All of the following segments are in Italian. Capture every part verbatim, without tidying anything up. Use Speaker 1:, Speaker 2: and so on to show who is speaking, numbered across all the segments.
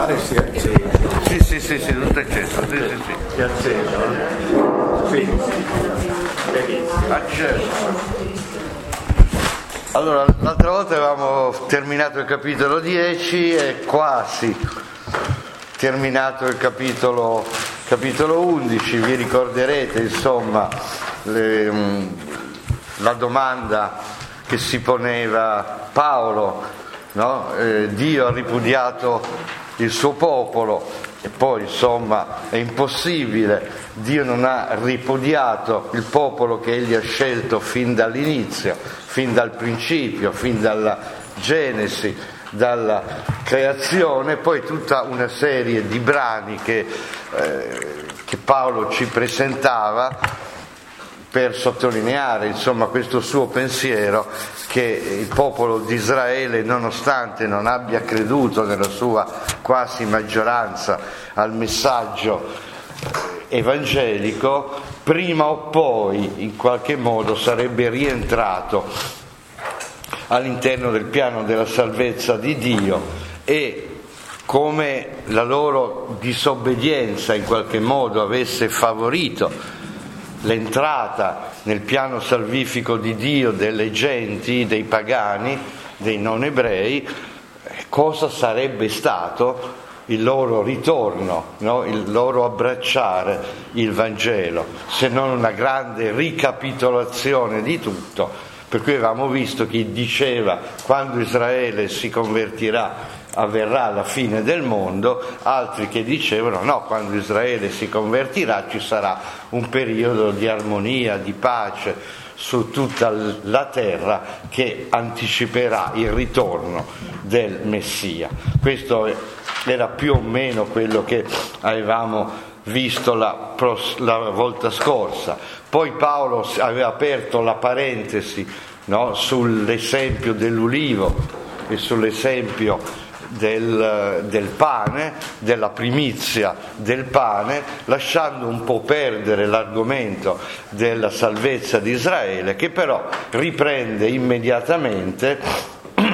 Speaker 1: cellulare si è acceso.
Speaker 2: Sì, sì, sì, sì, tutto acceso. Sì, sì, sì.
Speaker 1: Si è acceso. Quindi,
Speaker 2: acceso. Allora, l'altra volta avevamo terminato il capitolo dieci e quasi terminato il capitolo, capitolo undici. Vi ricorderete, insomma, le, la domanda che si poneva Paolo, no? Eh, Dio ha ripudiato il suo popolo e poi, insomma, è impossibile. Dio non ha ripudiato il popolo che egli ha scelto fin dall'inizio, fin dal principio, fin dalla Genesi, dalla creazione. Poi tutta una serie di brani che, eh, che Paolo ci presentava per sottolineare, insomma, questo suo pensiero che il popolo di Israele, nonostante non abbia creduto nella sua quasi maggioranza al messaggio evangelico, prima o poi in qualche modo sarebbe rientrato all'interno del piano della salvezza di Dio, e come la loro disobbedienza in qualche modo avesse favorito l'entrata nel piano salvifico di Dio delle genti, dei pagani, dei non ebrei, cosa sarebbe stato il loro ritorno, no? Il loro abbracciare il Vangelo, se non una grande ricapitolazione di tutto. Per cui avevamo visto chi diceva quando Israele si convertirà avverrà la fine del mondo, altri che dicevano no, quando Israele si convertirà ci sarà un periodo di armonia, di pace su tutta la terra che anticiperà il ritorno del Messia. Questo era più o meno quello che avevamo visto la, la volta scorsa. Poi Paolo aveva aperto la parentesi, no, sull'esempio dell'ulivo e sull'esempio del, del pane, della primizia del pane, lasciando un po' perdere l'argomento della salvezza di Israele, che però riprende immediatamente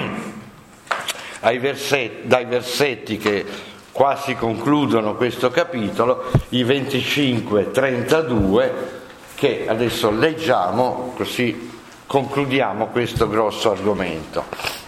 Speaker 2: ai versetti, dai versetti che quasi concludono questo capitolo, i venticinque trentadue, che adesso leggiamo, così concludiamo questo grosso argomento.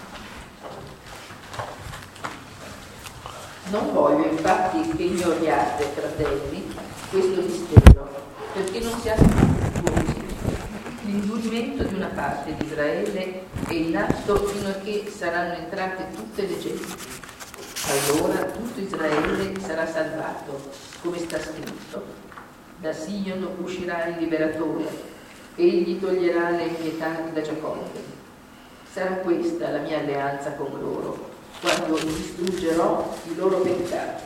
Speaker 3: Non voglio infatti che ignoriate, fratelli, questo mistero, perché non siate confusi. L'indurimento di una parte di Israele è in atto fino a che saranno entrate tutte le genti. Allora tutto Israele sarà salvato, come sta scritto. Da Sion uscirà il liberatore, egli toglierà le impietanti da Giacobbe. Sarà questa la mia alleanza con loro, quando distruggerò i loro peccati.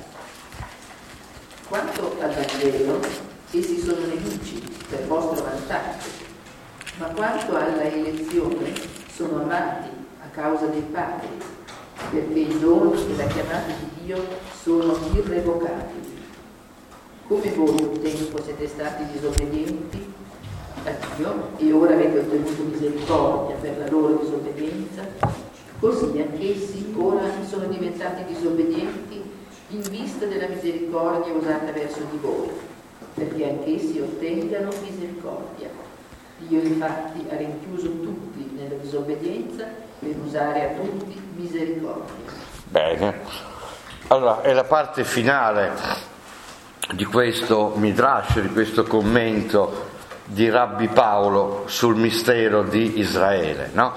Speaker 3: Quanto al Vangelo, essi sono nemici per vostro vantaggio, ma quanto alla elezione sono amati a causa dei padri, perché i doni e la chiamata di Dio sono irrevocabili. Come voi un tempo siete stati disobbedienti a Dio e ora avete ottenuto misericordia per la loro disobbedienza, così anch'essi ora sono diventati disobbedienti in vista della misericordia usata verso di voi, perché anch'essi ottengano misericordia. Dio infatti ha rinchiuso tutti nella disobbedienza per usare a tutti misericordia.
Speaker 2: Bene, allora è la parte finale di questo Midrash, di questo commento di Rabbi Paolo sul mistero di Israele, no?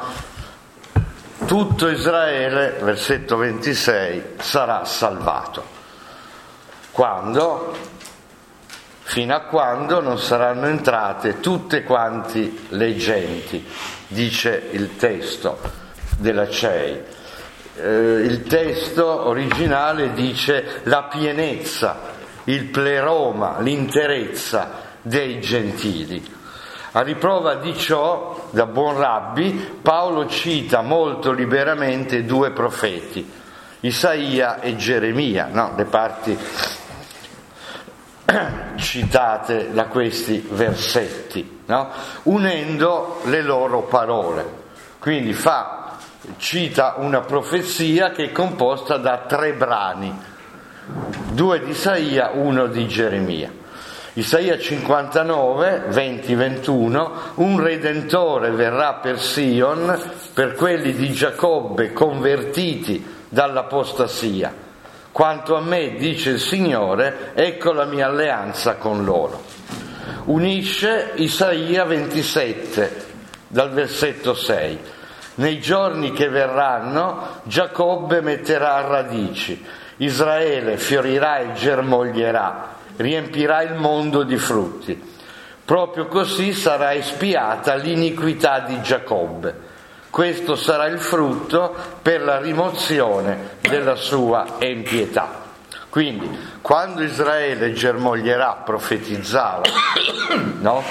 Speaker 2: Tutto Israele, versetto ventisei, sarà salvato. Quando? Fino a quando non saranno entrate tutte quanti le genti, dice il testo della C E I. Eh, il testo originale dice la pienezza, il pleroma, l'interezza dei gentili. A riprova di ciò, da buon rabbi, Paolo cita molto liberamente due profeti, Isaia e Geremia, no? Le parti citate da questi versetti, no? Unendo le loro parole. Quindi fa, cita una profezia che è composta da tre brani. due di Isaia, uno di Geremia. Isaia cinquantanove, venti ventuno, un Redentore verrà per Sion, per quelli di Giacobbe convertiti dall'apostasia. Quanto a me, dice il Signore, ecco la mia alleanza con loro. Unisce Isaia ventisette, dal versetto sei. Nei giorni che verranno, Giacobbe metterà radici, Israele fiorirà e germoglierà, riempirà il mondo di frutti. Proprio così sarà espiata l'iniquità di Giacobbe. Questo sarà il frutto per la rimozione della sua empietà. Quindi, quando Israele germoglierà, profetizzava, no?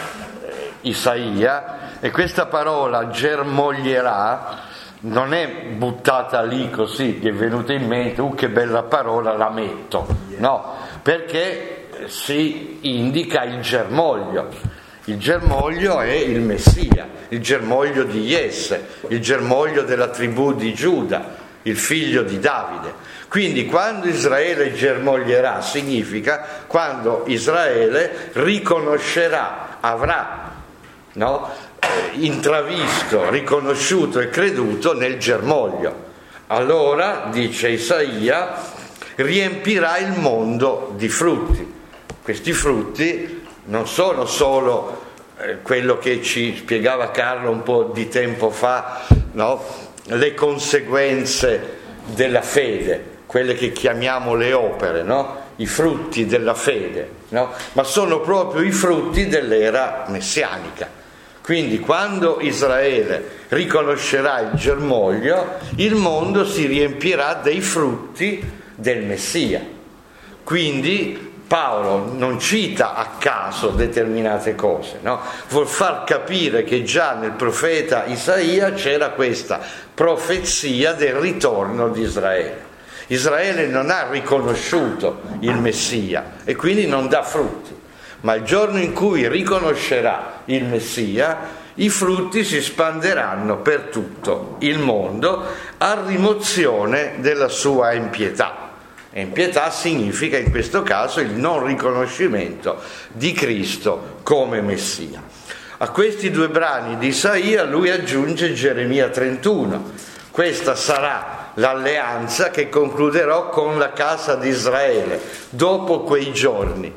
Speaker 2: Isaia, e questa parola germoglierà non è buttata lì così, gli è venuta in mente, uh che bella parola, la metto, no, perché si indica il germoglio. Il germoglio è il Messia, il germoglio di Jesse, il germoglio della tribù di Giuda, il figlio di Davide. Quindi quando Israele germoglierà significa quando Israele riconoscerà, avrà, no, intravisto, riconosciuto e creduto nel germoglio. Allora, dice Isaia, riempirà il mondo di frutti. Questi frutti non sono solo eh, quello che ci spiegava Carlo un po' di tempo fa, no? Le conseguenze della fede, quelle che chiamiamo le opere, no? I frutti della fede, no? Ma sono proprio i frutti dell'era messianica. Quindi quando Israele riconoscerà il germoglio, il mondo si riempirà dei frutti del Messia. Quindi Paolo non cita a caso determinate cose, no? Vuol far capire che già nel profeta Isaia c'era questa profezia del ritorno di Israele. Israele non ha riconosciuto il Messia e quindi non dà frutti, ma il giorno in cui riconoscerà il Messia, i frutti si spanderanno per tutto il mondo a rimozione della sua empietà. Empietà significa in questo caso il non riconoscimento di Cristo come Messia. A questi due brani di Isaia lui aggiunge Geremia trentuno. Questa sarà l'alleanza che concluderò con la casa di Israele dopo quei giorni.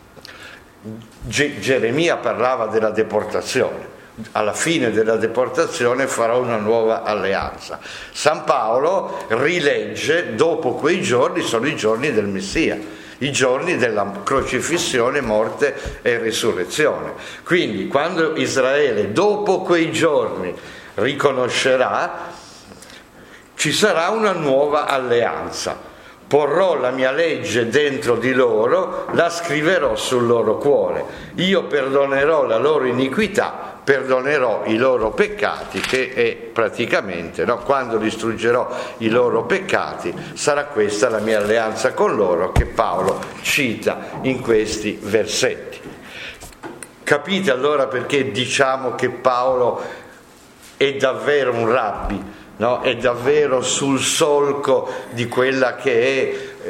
Speaker 2: Ge- Geremia parlava della deportazione. Alla fine della deportazione farò una nuova alleanza. San Paolo rilegge dopo quei giorni, sono i giorni del Messia, i giorni della crocifissione, morte e risurrezione. Quindi quando Israele dopo quei giorni riconoscerà, ci sarà una nuova alleanza. Porrò la mia legge dentro di loro, la scriverò sul loro cuore. Io perdonerò la loro iniquità, perdonerò i loro peccati, che è praticamente, no, quando distruggerò i loro peccati, sarà questa la mia alleanza con loro, che Paolo cita in questi versetti. Capite allora perché diciamo che Paolo è davvero un rabbi? No, è davvero sul solco di quella che è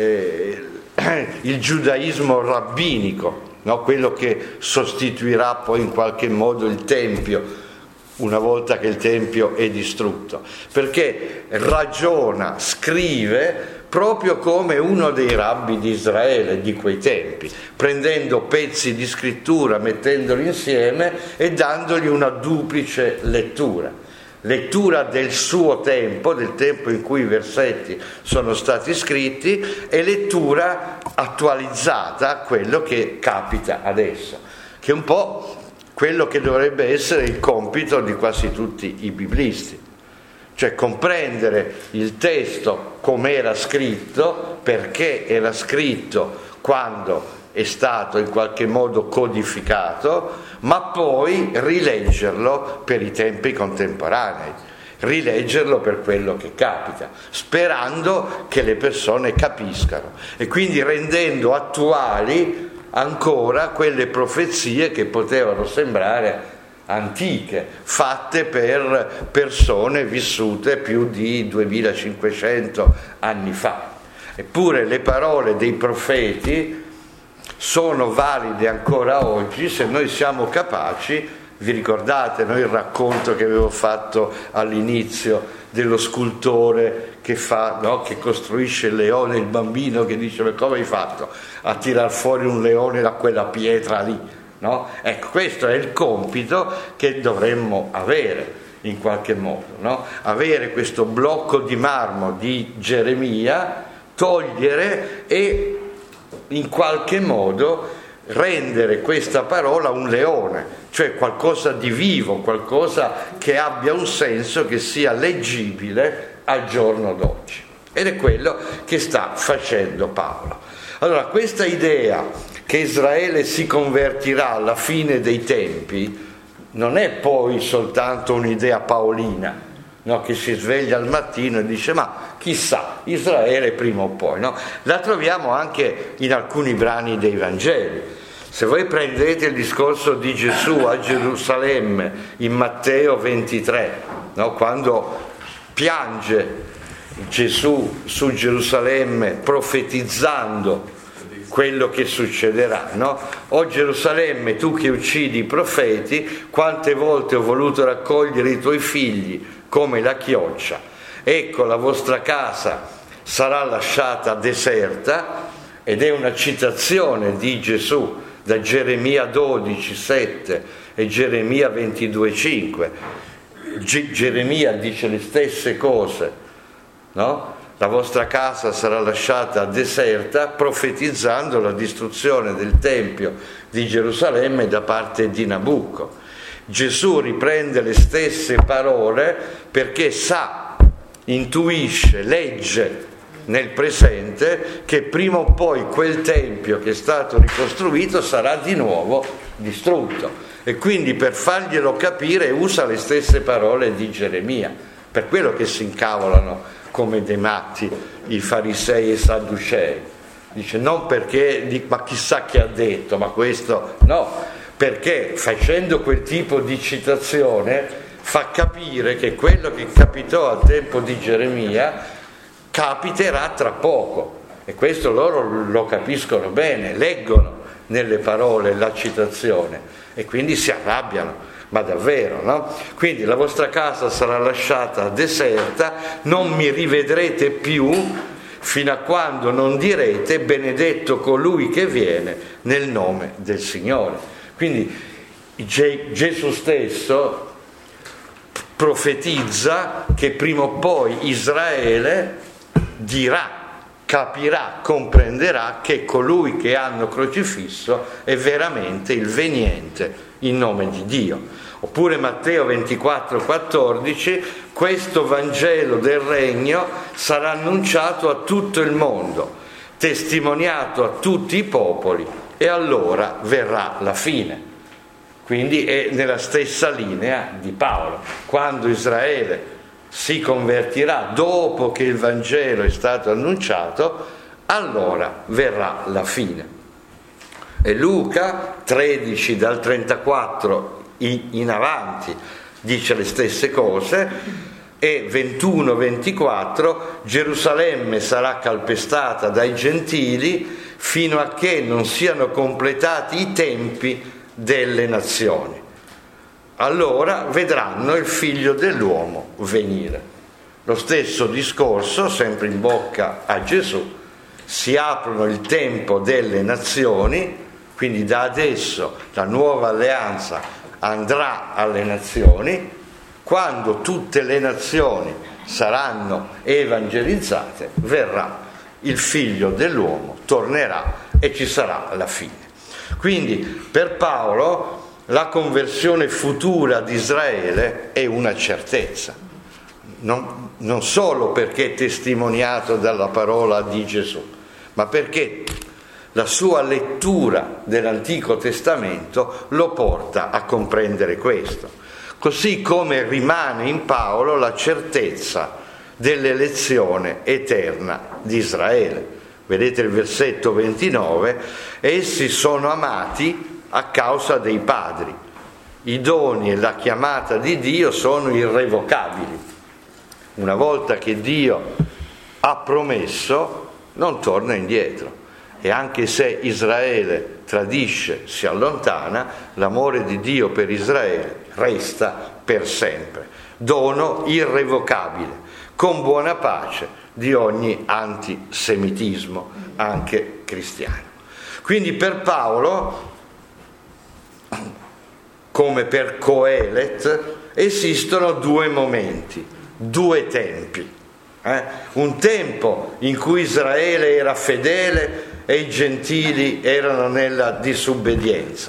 Speaker 2: eh, il giudaismo rabbinico, no? Quello che sostituirà poi in qualche modo il Tempio una volta che il Tempio è distrutto, perché ragiona, scrive proprio come uno dei rabbi di Israele di quei tempi, prendendo pezzi di scrittura, mettendoli insieme e dandogli una duplice lettura. Lettura del suo tempo, del tempo in cui i versetti sono stati scritti, e lettura attualizzata a quello che capita adesso, che è un po' quello che dovrebbe essere il compito di quasi tutti i biblisti, cioè comprendere il testo come era scritto, perché era scritto, quando è stato in qualche modo codificato, ma poi rileggerlo per i tempi contemporanei, rileggerlo per quello che capita, sperando che le persone capiscano e quindi rendendo attuali ancora quelle profezie che potevano sembrare antiche, fatte per persone vissute più di duemilacinquecento anni fa. Eppure le parole dei profeti sono valide ancora oggi se noi siamo capaci. Vi ricordate, no, il racconto che avevo fatto all'inizio dello scultore che fa, no, che costruisce il leone, il bambino che dice: ma come hai fatto a tirar fuori un leone da quella pietra lì? No? Ecco, questo è il compito che dovremmo avere in qualche modo, no? Avere questo blocco di marmo di Geremia, togliere e in qualche modo rendere questa parola un leone, cioè qualcosa di vivo, qualcosa che abbia un senso, che sia leggibile al giorno d'oggi. Ed è quello che sta facendo Paolo. Allora, questa idea che Israele si convertirà alla fine dei tempi non è poi soltanto un'idea paolina, no? Che si sveglia al mattino e dice: ma chissà, Israele prima o poi, no? La troviamo anche in alcuni brani dei Vangeli. Se voi prendete il discorso di Gesù a Gerusalemme in Matteo ventitré, no? Quando piange Gesù su Gerusalemme profetizzando quello che succederà, no? O Gerusalemme, tu che uccidi i profeti, quante volte ho voluto raccogliere i tuoi figli come la chioccia, ecco la vostra casa sarà lasciata deserta. Ed è una citazione di Gesù da Geremia dodici sette e Geremia ventidue cinque. Ge- Geremia dice le stesse cose, no? La vostra casa sarà lasciata deserta, profetizzando la distruzione del Tempio di Gerusalemme da parte di Nabucco. Gesù riprende le stesse parole perché sa, intuisce, legge nel presente che prima o poi quel Tempio che è stato ricostruito sarà di nuovo distrutto. E quindi per farglielo capire usa le stesse parole di Geremia. Per quello che si incavolano come dei matti i farisei e i sadducei. Dice: non perché, ma chissà che ha detto, ma questo no, perché facendo quel tipo di citazione fa capire che quello che capitò al tempo di Geremia capiterà tra poco, e questo loro lo capiscono bene, leggono nelle parole la citazione e quindi si arrabbiano. Ma davvero, no? Quindi la vostra casa sarà lasciata deserta, non mi rivedrete più fino a quando non direte: benedetto colui che viene nel nome del Signore. Quindi Gesù stesso profetizza che prima o poi Israele dirà, capirà, comprenderà che colui che hanno crocifisso è veramente il veniente in nome di Dio. Oppure Matteo ventiquattro quattordici: questo Vangelo del Regno sarà annunciato a tutto il mondo, testimoniato a tutti i popoli, e allora verrà la fine. Quindi è nella stessa linea di Paolo. Quando Israele si convertirà dopo che il Vangelo è stato annunciato, allora verrà la fine. E Luca tredici dal trentaquattro in avanti dice le stesse cose, e ventuno ventiquattro: Gerusalemme sarà calpestata dai gentili fino a che non siano completati i tempi delle nazioni. Allora vedranno il figlio dell'uomo venire. Lo stesso discorso, sempre in bocca a Gesù: si aprono il tempo delle nazioni, quindi da adesso la nuova alleanza andrà alle nazioni. Quando tutte le nazioni saranno evangelizzate, verrà il figlio dell'uomo, tornerà e ci sarà la fine. Quindi per Paolo la conversione futura di Israele è una certezza, non, non solo perché è testimoniato dalla parola di Gesù, ma perché la sua lettura dell'Antico Testamento lo porta a comprendere questo. Così come rimane in Paolo la certezza dell'elezione eterna di Israele. Vedete il versetto ventinove: essi sono amati a causa dei padri. I doni e la chiamata di Dio sono irrevocabili. Una volta che Dio ha promesso, non torna indietro. E anche se Israele tradisce, si allontana, l'amore di Dio per Israele resta per sempre. Dono irrevocabile, con buona pace di ogni antisemitismo, anche cristiano. Quindi per Paolo, come per Coelet, esistono due momenti, due tempi. Eh? Un tempo in cui Israele era fedele e i gentili erano nella disobbedienza,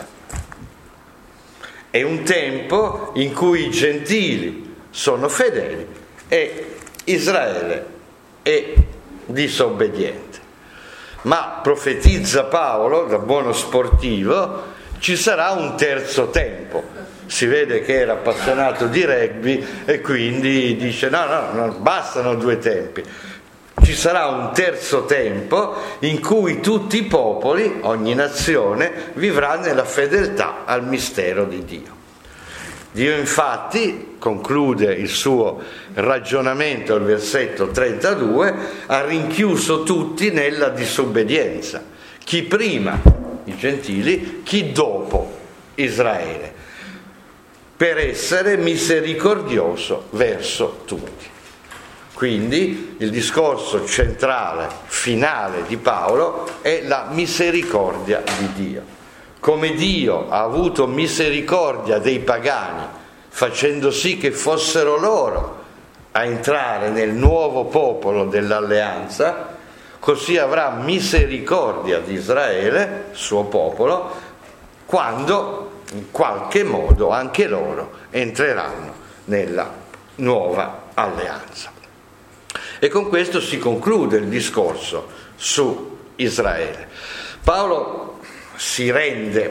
Speaker 2: e un tempo in cui i gentili sono fedeli e Israele è disobbediente. Ma profetizza Paolo, da buono sportivo, ci sarà un terzo tempo. Si vede che era appassionato di rugby e quindi dice no, no, non bastano due tempi. Ci sarà un terzo tempo in cui tutti i popoli, ogni nazione, vivrà nella fedeltà al mistero di Dio. Dio infatti, conclude il suo ragionamento al versetto trentadue, ha rinchiuso tutti nella disobbedienza. Chi prima, i gentili, chi dopo, Israele, per essere misericordioso verso tutti. Quindi il discorso centrale, finale di Paolo è la misericordia di Dio. Come Dio ha avuto misericordia dei pagani, facendo sì che fossero loro a entrare nel nuovo popolo dell'alleanza, così avrà misericordia di Israele, suo popolo, quando in qualche modo anche loro entreranno nella nuova alleanza. E con questo si conclude il discorso su Israele. Paolo si rende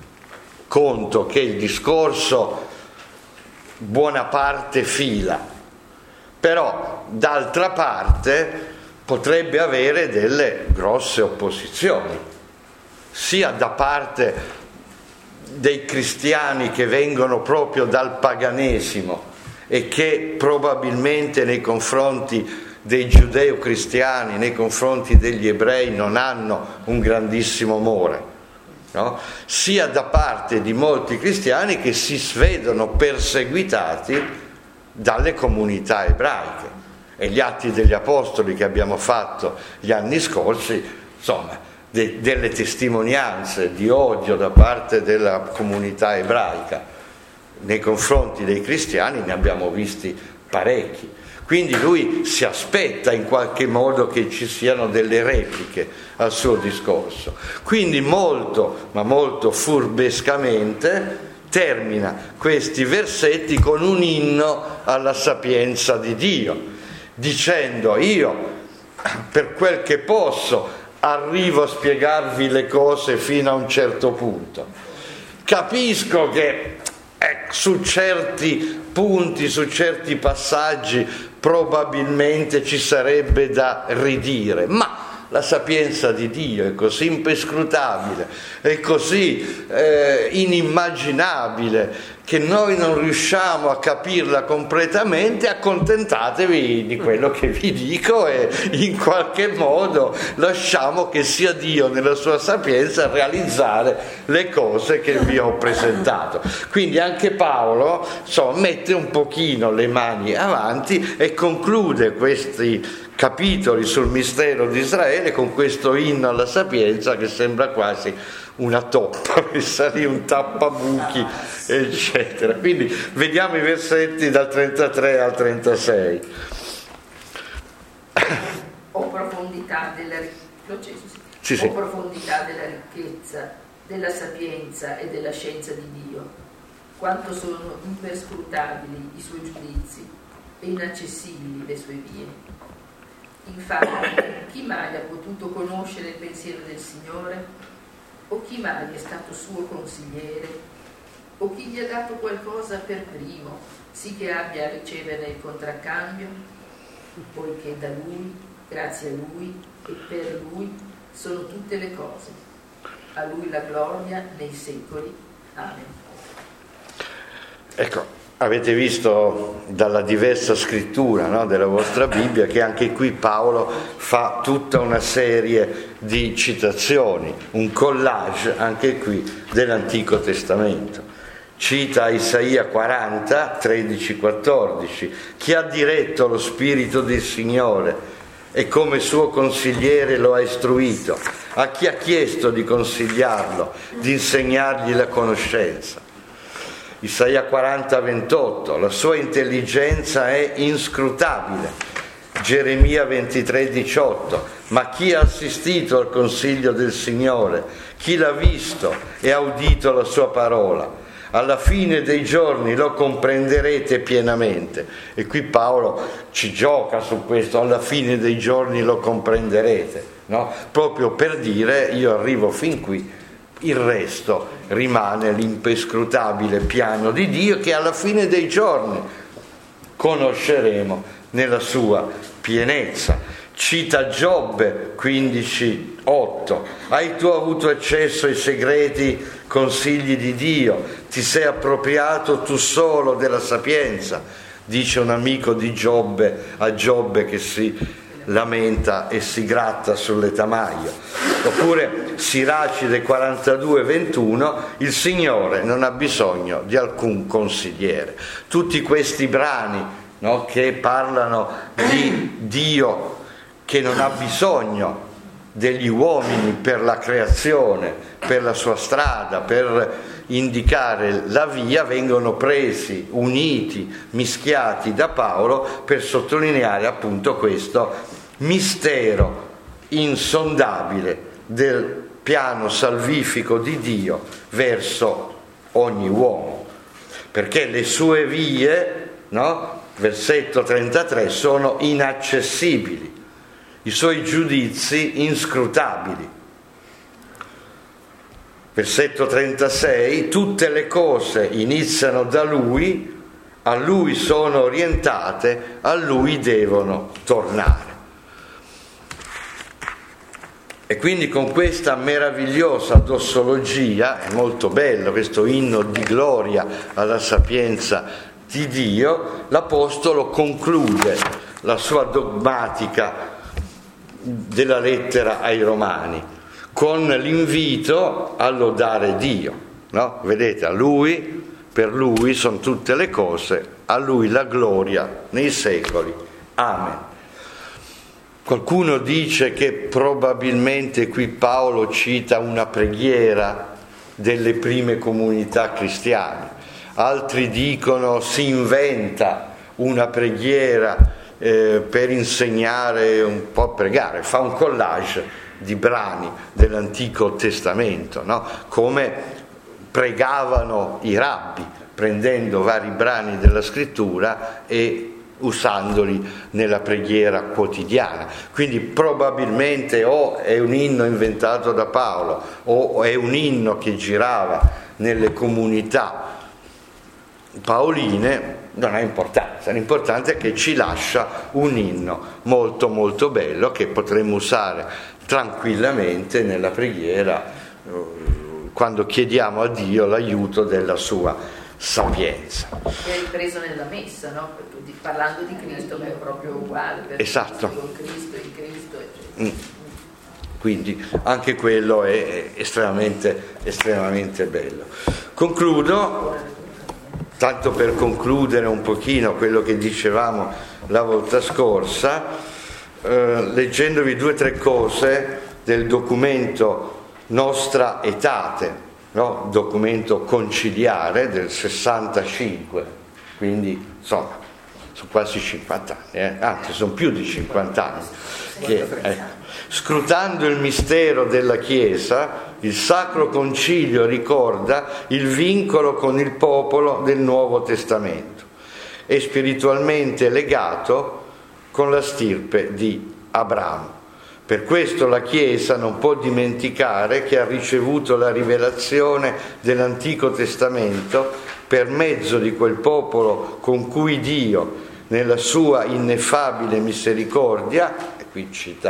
Speaker 2: conto che il discorso buona parte fila, però d'altra parte potrebbe avere delle grosse opposizioni, sia da parte dei cristiani che vengono proprio dal paganesimo e che probabilmente nei confronti dei giudeo-cristiani, nei confronti degli ebrei non hanno un grandissimo amore, no? Sia da parte di molti cristiani che si vedono perseguitati dalle comunità ebraiche. E gli Atti degli Apostoli che abbiamo fatto gli anni scorsi, insomma, de- delle testimonianze di odio da parte della comunità ebraica nei confronti dei cristiani ne abbiamo visti parecchi. Quindi lui si aspetta in qualche modo che ci siano delle repliche al suo discorso. Quindi molto, ma molto furbescamente, termina questi versetti con un inno alla sapienza di Dio, dicendo: io, per quel che posso, arrivo a spiegarvi le cose fino a un certo punto. Capisco che eh, su certi punti, su certi passaggi, probabilmente ci sarebbe da ridire, ma la sapienza di Dio è così imperscrutabile, è così eh, inimmaginabile che noi non riusciamo a capirla completamente. Accontentatevi di quello che vi dico e in qualche modo lasciamo che sia Dio nella sua sapienza a realizzare le cose che vi ho presentato. Quindi anche Paolo, insomma, mette un pochino le mani avanti e conclude questi capitoli sul mistero di Israele con questo inno alla sapienza che sembra quasi una toppa, messa lì, un tappabuchi, eccetera. Quindi vediamo i versetti dal trentatré al trentasei.
Speaker 3: O profondità della,
Speaker 2: sì, sì.
Speaker 3: o profondità della ricchezza, della sapienza e della scienza di Dio, quanto sono imperscrutabili i suoi giudizi e inaccessibili le sue vie. Infatti, chi mai ha potuto conoscere il pensiero del Signore? O chi mai è stato suo consigliere? O chi gli ha dato qualcosa per primo, sì che abbia a riceverne il contraccambio? Poiché da Lui, grazie a Lui e per Lui sono tutte le cose. A Lui la gloria nei secoli. Amen.
Speaker 2: Ecco, avete visto dalla diversa scrittura, no, della vostra Bibbia che anche qui Paolo fa tutta una serie di citazioni, un collage anche qui dell'Antico Testamento. Cita Isaia quaranta, tredici quattordici: chi ha diretto lo Spirito del Signore e come suo consigliere lo ha istruito, a chi ha chiesto di consigliarlo, di insegnargli la conoscenza. Isaia quaranta ventotto: la sua intelligenza è inscrutabile. Geremia ventitré diciotto: ma chi ha assistito al consiglio del Signore? Chi l'ha visto e ha udito la sua parola? Alla fine dei giorni lo comprenderete pienamente. E qui Paolo ci gioca su questo, alla fine dei giorni lo comprenderete, no? Proprio per dire: io arrivo fin qui, il resto rimane l'impescrutabile piano di Dio che alla fine dei giorni conosceremo nella sua pienezza. Cita Giobbe quindici otto: hai tu avuto accesso ai segreti consigli di Dio, ti sei appropriato tu solo della sapienza, dice un amico di Giobbe a Giobbe che si lamenta e si gratta sull'etamaio. Oppure Siracide quarantadue ventuno: il Signore non ha bisogno di alcun consigliere. Tutti questi brani, no, che parlano di Dio che non ha bisogno degli uomini per la creazione, per la sua strada, per indicare la via, vengono presi, uniti, mischiati da Paolo per sottolineare appunto questo mistero insondabile del piano salvifico di Dio verso ogni uomo, perché le sue vie, no? Versetto trentatré, sono inaccessibili, i suoi giudizi inscrutabili. Versetto trentasei: tutte le cose iniziano da Lui, a Lui sono orientate, a Lui devono tornare. E quindi con questa meravigliosa dossologia, è molto bello questo inno di gloria alla sapienza di Dio, l'Apostolo conclude la sua dogmatica della lettera ai Romani con l'invito a lodare Dio, no? Vedete, a Lui, per Lui sono tutte le cose, a Lui la gloria nei secoli. Amen. Qualcuno dice che probabilmente qui Paolo cita una preghiera delle prime comunità cristiane, altri dicono si inventa una preghiera eh, per insegnare un po' a pregare, fa un collage di brani dell'Antico Testamento, no? Come pregavano i rabbi, prendendo vari brani della scrittura e usandoli nella preghiera quotidiana. Quindi probabilmente o è un inno inventato da Paolo o è un inno che girava nelle comunità paoline, non ha importanza, l'importante è che ci lascia un inno molto molto bello che potremmo usare tranquillamente nella preghiera quando chiediamo a Dio l'aiuto della sua sapienza.
Speaker 3: È ripreso nella messa, no? Parlando di Cristo, ma è proprio uguale. Per
Speaker 2: esatto.
Speaker 3: Con Cristo, in Cristo, eccetera.
Speaker 2: Mm. Quindi anche quello è estremamente, estremamente bello. Concludo, tanto per concludere un pochino quello che dicevamo la volta scorsa, eh, leggendovi due o tre cose del documento Nostra Aetate, no? Documento conciliare del sessantacinque, quindi insomma sono quasi cinquanta anni, eh? anzi sono più di cinquanta anni, che, eh, scrutando il mistero della Chiesa, il Sacro Concilio ricorda il vincolo con il popolo del Nuovo Testamento e spiritualmente legato con la stirpe di Abramo. Per questo la Chiesa non può dimenticare che ha ricevuto la rivelazione dell'Antico Testamento per mezzo di quel popolo con cui Dio, nella sua ineffabile misericordia, e qui cita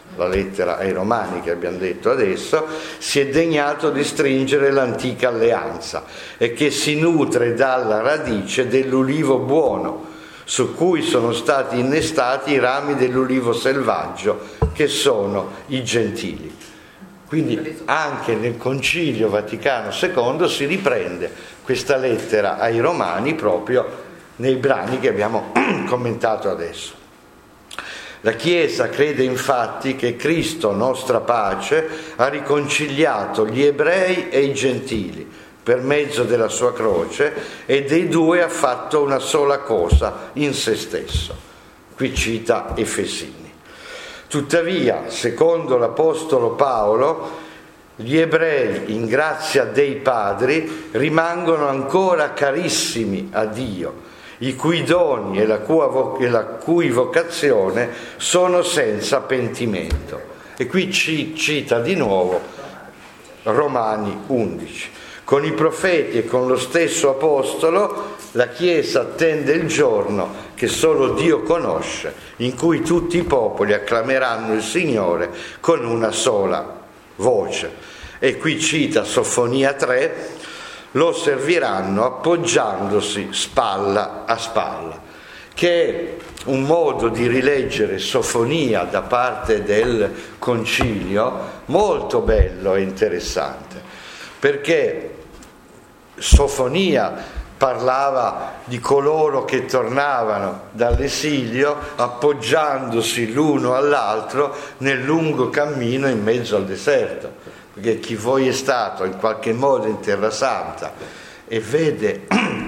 Speaker 2: la lettera ai Romani che abbiamo detto adesso, si è degnato di stringere l'antica alleanza e che si nutre dalla radice dell'ulivo buono, su cui sono stati innestati i rami dell'ulivo selvaggio, che sono i gentili. Quindi anche nel Concilio Vaticano secondo si riprende questa lettera ai Romani proprio nei brani che abbiamo commentato adesso. La Chiesa crede infatti che Cristo, nostra pace, ha riconciliato gli ebrei e i gentili per mezzo della sua croce e dei due ha fatto una sola cosa in se stesso. Qui cita Efesini. Tuttavia, secondo l'Apostolo Paolo, gli ebrei, in grazia dei padri, rimangono ancora carissimi a Dio, i cui doni e la, cua, e la cui vocazione sono senza pentimento. E qui ci cita di nuovo Romani undici. Con i profeti e con lo stesso Apostolo la Chiesa attende il giorno che solo Dio conosce, in cui tutti i popoli acclameranno il Signore con una sola voce. E qui cita Sofonia tre, lo serviranno appoggiandosi spalla a spalla, che è un modo di rileggere Sofonia da parte del Concilio molto bello e interessante, perché Sofonia parlava di coloro che tornavano dall'esilio appoggiandosi l'uno all'altro nel lungo cammino in mezzo al deserto, perché chi voi è stato in qualche modo in Terra Santa e vede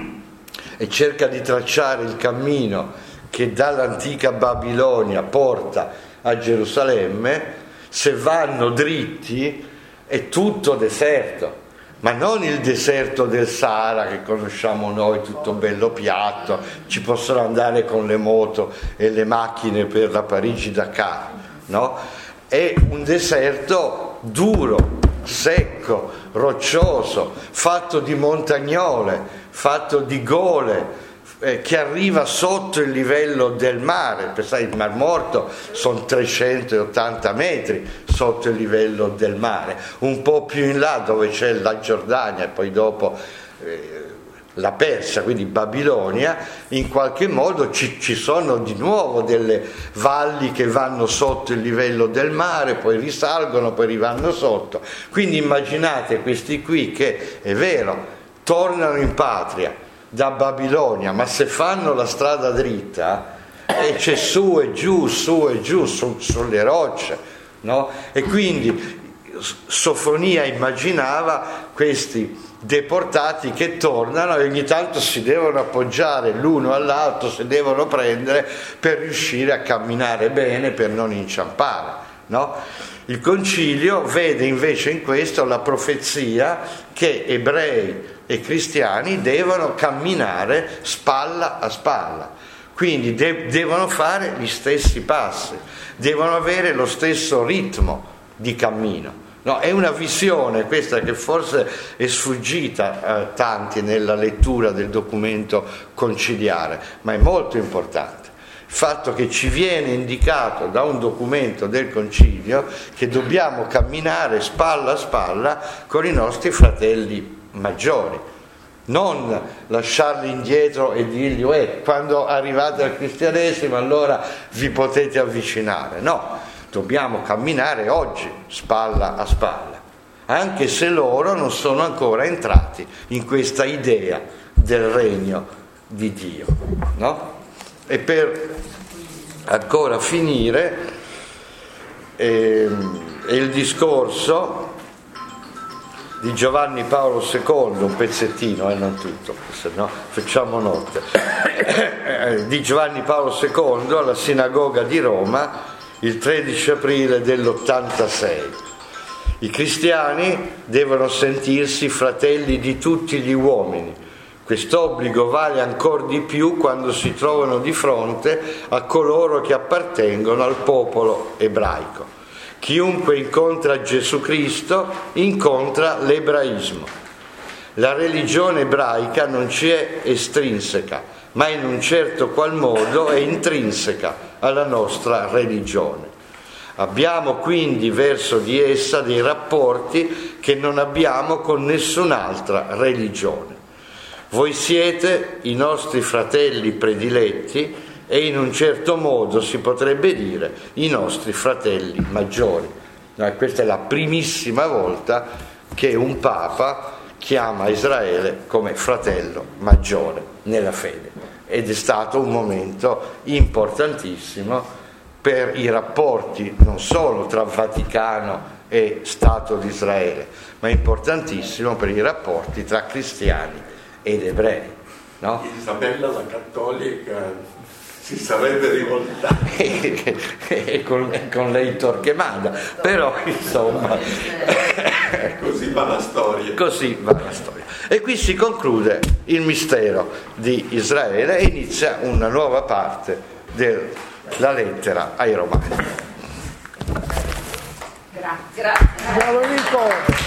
Speaker 2: e cerca di tracciare il cammino che dall'antica Babilonia porta a Gerusalemme, se vanno dritti è tutto deserto, ma non il deserto del Sahara che conosciamo noi, tutto bello piatto, ci possono andare con le moto e le macchine per la Parigi-Dakar, no? È un deserto duro, secco, roccioso, fatto di montagnole, fatto di gole, eh, che arriva sotto il livello del mare. Pensate, il Mar Morto sono trecentottanta metri sotto il livello del mare, un po' più in là dove c'è la Giordania e poi dopo eh, la Persia, quindi Babilonia, in qualche modo ci, ci sono di nuovo delle valli che vanno sotto il livello del mare, poi risalgono, poi rivanno sotto. Quindi immaginate questi qui che, è vero, tornano in patria da Babilonia, ma se fanno la strada dritta e c'è su e giù, su e giù, su, sulle rocce, no? E quindi Sofonia immaginava questi deportati che tornano e ogni tanto si devono appoggiare l'uno all'altro, si devono prendere per riuscire a camminare bene, per non inciampare, no? Il Concilio vede invece in questo la profezia che ebrei e cristiani devono camminare spalla a spalla, quindi de- devono fare gli stessi passi, devono avere lo stesso ritmo di cammino. No, è una visione questa che forse è sfuggita a tanti nella lettura del documento conciliare, ma è molto importante. Il fatto che ci viene indicato da un documento del Concilio che dobbiamo camminare spalla a spalla con i nostri fratelli maggiori, non lasciarli indietro e dirgli eh, quando arrivate al cristianesimo allora vi potete avvicinare. No, dobbiamo camminare oggi spalla a spalla, anche se loro non sono ancora entrati in questa idea del regno di Dio, no? E per ancora finire ehm, è il discorso di Giovanni Paolo secondo, un pezzettino, e eh, non tutto, se no facciamo notte, di Giovanni Paolo secondo alla sinagoga di Roma il tredici aprile dell'ottantasei. I cristiani devono sentirsi fratelli di tutti gli uomini. Quest'obbligo vale ancor di più quando si trovano di fronte a coloro che appartengono al popolo ebraico. Chiunque incontra Gesù Cristo incontra l'ebraismo. La religione ebraica non ci è estrinseca, ma in un certo qual modo è intrinseca alla nostra religione. Abbiamo quindi verso di essa dei rapporti che non abbiamo con nessun'altra religione. Voi siete i nostri fratelli prediletti e in un certo modo si potrebbe dire i nostri fratelli maggiori. No, questa è la primissima volta che un Papa chiama Israele come fratello maggiore nella fede, ed è stato un momento importantissimo per i rapporti non solo tra Vaticano e Stato di Israele, ma importantissimo per i rapporti tra cristiani ed ebrei, no?
Speaker 1: Isabella la cattolica si sarebbe rivoltata
Speaker 2: e con, con lei Torquemada, però insomma
Speaker 1: così va la storia.
Speaker 2: Così va la storia. E qui si conclude il mistero di Israele e inizia una nuova parte della lettera ai Romani.
Speaker 3: Grazie.
Speaker 4: Bravo Enrico.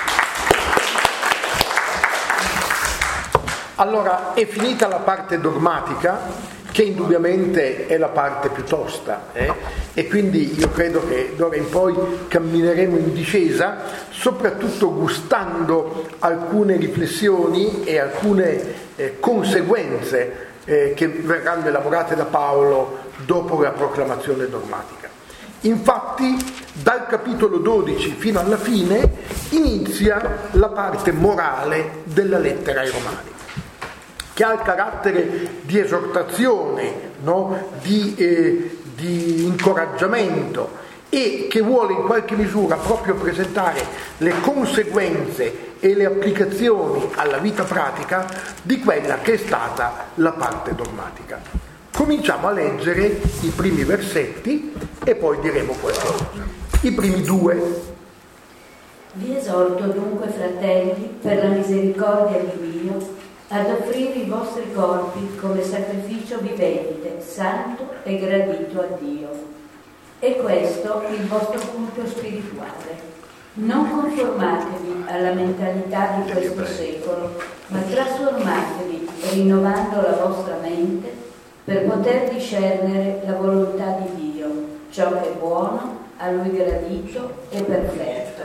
Speaker 4: Allora, è finita la parte dogmatica, che indubbiamente è la parte più tosta, eh? E quindi io credo che d'ora in poi cammineremo in discesa, soprattutto gustando alcune riflessioni e alcune eh, conseguenze eh, che verranno elaborate da Paolo dopo la proclamazione dogmatica. Infatti, dal capitolo dodici fino alla fine inizia la parte morale della lettera ai Romani, che ha il carattere di esortazione, no? di, eh, di incoraggiamento, e che vuole in qualche misura proprio presentare le conseguenze e le applicazioni alla vita pratica di quella che è stata la parte dogmatica. Cominciamo a leggere i primi versetti e poi diremo qualche cosa. I primi due.
Speaker 5: Vi esorto dunque, fratelli, per la misericordia di Dio, ad offrire i vostri corpi come sacrificio vivente, santo e gradito a Dio. E questo il vostro culto spirituale. Non conformatevi alla mentalità di questo secolo, ma trasformatevi rinnovando la vostra mente per poter discernere la volontà di Dio, ciò che è buono, a Lui gradito e perfetto.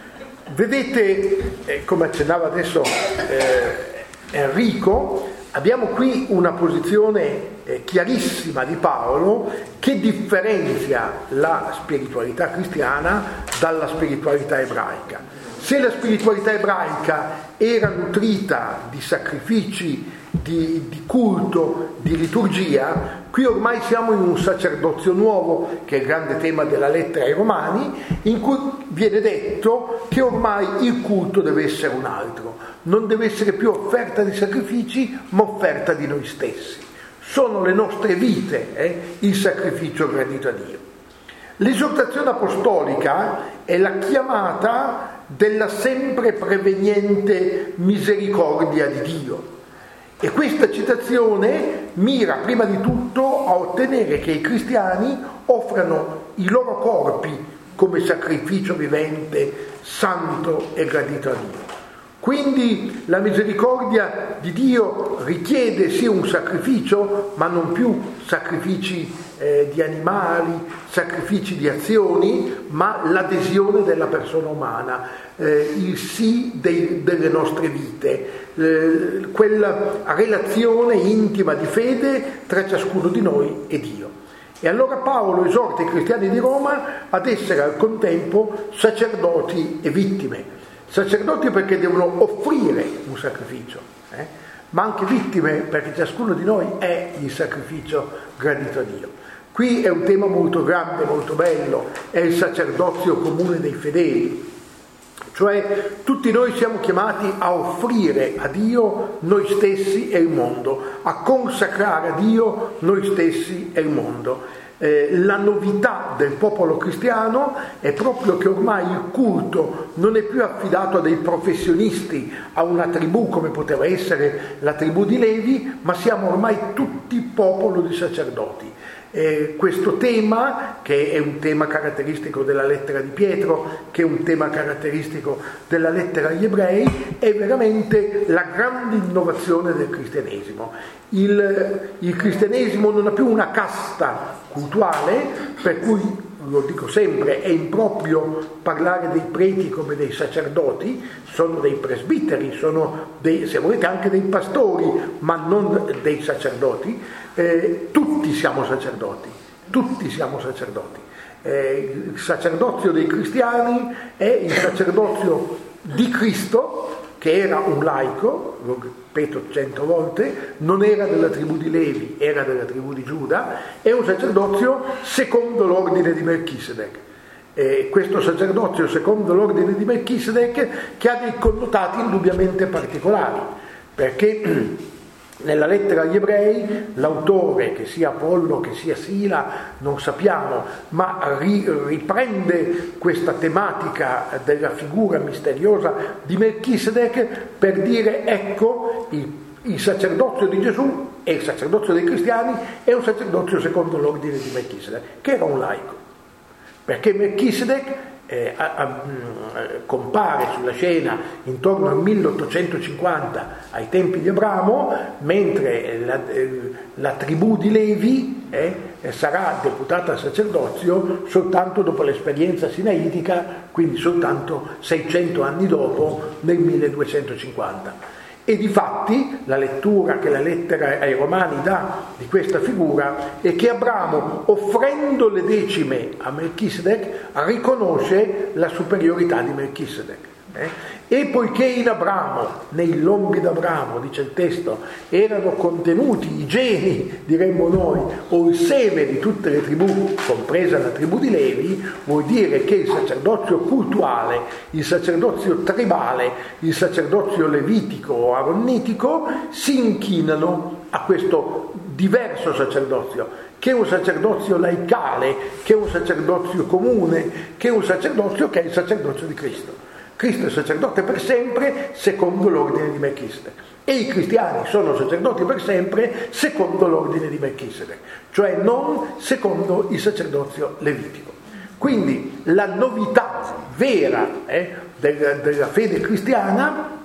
Speaker 4: Vedete, eh, come accennava adesso eh, Enrico, abbiamo qui una posizione eh, chiarissima di Paolo che differenzia la spiritualità cristiana dalla spiritualità ebraica. Se la spiritualità ebraica era nutrita di sacrifici, di, di culto, di liturgia, qui ormai siamo in un sacerdozio nuovo, che è il grande tema della lettera ai Romani, in cui viene detto che ormai il culto deve essere un altro, non deve essere più offerta di sacrifici, ma offerta di noi stessi. Sono le nostre vite eh, il sacrificio gradito a Dio. L'esortazione apostolica è la chiamata della sempre preveniente misericordia di Dio. E questa citazione mira prima di tutto a ottenere che i cristiani offrano i loro corpi come sacrificio vivente, santo e gradito a Dio. Quindi la misericordia di Dio richiede sì un sacrificio, ma non più sacrifici eh, di animali, sacrifici di azioni, ma l'adesione della persona umana, eh, il sì dei, delle nostre vite, eh, quella relazione intima di fede tra ciascuno di noi e Dio. E allora Paolo esorta i cristiani di Roma ad essere al contempo sacerdoti e vittime. Sacerdoti perché devono offrire un sacrificio, eh? ma anche vittime perché ciascuno di noi è il sacrificio gradito a Dio. Qui è un tema molto grande, molto bello, è il sacerdozio comune dei fedeli, cioè tutti noi siamo chiamati a offrire a Dio noi stessi e il mondo, a consacrare a Dio noi stessi e il mondo. Eh, la novità del popolo cristiano è proprio che ormai il culto non è più affidato a dei professionisti, a una tribù come poteva essere la tribù di Levi, ma siamo ormai tutti popolo di sacerdoti. Eh, questo tema, che è un tema caratteristico della lettera di Pietro, che è un tema caratteristico della lettera agli ebrei, è veramente la grande innovazione del cristianesimo. Il, il cristianesimo non ha più una casta cultuale per cui lo dico sempre, è improprio parlare dei preti come dei sacerdoti, sono dei presbiteri, sono dei, se volete anche dei pastori, ma non dei sacerdoti. Eh, tutti siamo sacerdoti, tutti siamo sacerdoti. Eh, il sacerdozio dei cristiani è il sacerdozio di Cristo, che era un laico, lo ripeto cento volte, non era della tribù di Levi, era della tribù di Giuda, è un sacerdozio secondo l'ordine di Melchisedec. Eh, questo sacerdozio secondo l'ordine di Melchisedec che ha dei connotati indubbiamente particolari, perché nella lettera agli ebrei l'autore, che sia Apollo, che sia Sila, non sappiamo, ma ri, riprende questa tematica della figura misteriosa di Melchisedec per dire ecco il, il sacerdozio di Gesù e il sacerdozio dei cristiani è un sacerdozio secondo l'ordine di Melchisedec, che era un laico, perché Melchisedec Eh, a, a, compare sulla scena intorno al milleottocentocinquanta ai tempi di Abramo, mentre la, eh, la tribù di Levi eh, sarà deputata al sacerdozio soltanto dopo l'esperienza sinaitica, quindi soltanto seicento anni dopo, nel milleduecentocinquanta. E difatti la lettura che la lettera ai Romani dà di questa figura è che Abramo, offrendo le decime a Melchisedec, riconosce la superiorità di Melchisedec. Eh? E poiché in Abramo, nei lombi d'Abramo, dice il testo, erano contenuti i geni, diremmo noi, o il seme di tutte le tribù, compresa la tribù di Levi, vuol dire che il sacerdozio cultuale, il sacerdozio tribale, il sacerdozio levitico o aronnitico si inchinano a questo diverso sacerdozio, che è un sacerdozio laicale, che è un sacerdozio comune, che è un sacerdozio che è il sacerdozio di Cristo. Cristo è sacerdote per sempre secondo l'ordine di Melchisedec e i cristiani sono sacerdoti per sempre secondo l'ordine di Melchisedec, cioè non secondo il sacerdozio levitico. Quindi la novità vera eh, della, della fede cristiana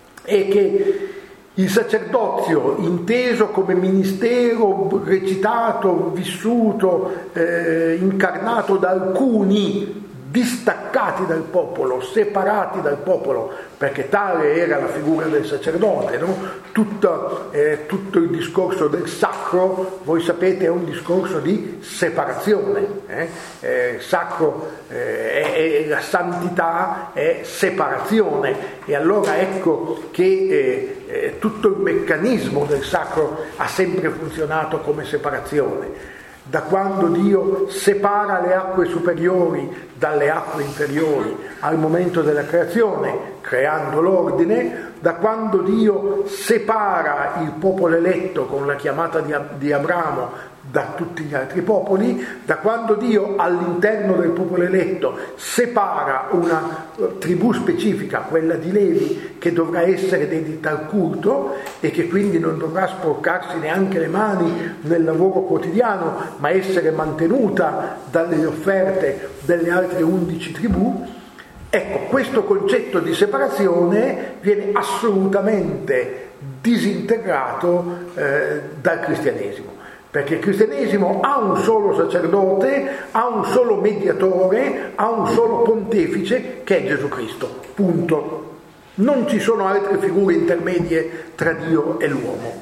Speaker 4: è che il sacerdozio inteso come ministero recitato, vissuto, eh, incarnato da alcuni, distaccati dal popolo, separati dal popolo, perché tale era la figura del sacerdote, no? tutto, eh, tutto il discorso del sacro, voi sapete, è un discorso di separazione. Eh? Eh, sacro eh, è, è la santità è separazione, e allora ecco che eh, eh, tutto il meccanismo del sacro ha sempre funzionato come separazione. Da quando Dio separa le acque superiori dalle acque inferiori al momento della creazione, creando l'ordine, da quando Dio separa il popolo eletto con la chiamata di, di Abramo da tutti gli altri popoli, da quando Dio all'interno del popolo eletto separa una tribù specifica, quella di Levi, che dovrà essere dedita al culto e che quindi non dovrà sporcarsi neanche le mani nel lavoro quotidiano, ma essere mantenuta dalle offerte delle altre undici tribù. Ecco, questo concetto di separazione viene assolutamente disintegrato eh, dal cristianesimo. Perché il cristianesimo ha un solo sacerdote, ha un solo mediatore, ha un solo pontefice, che è Gesù Cristo, punto. Non ci sono altre figure intermedie tra Dio e l'uomo.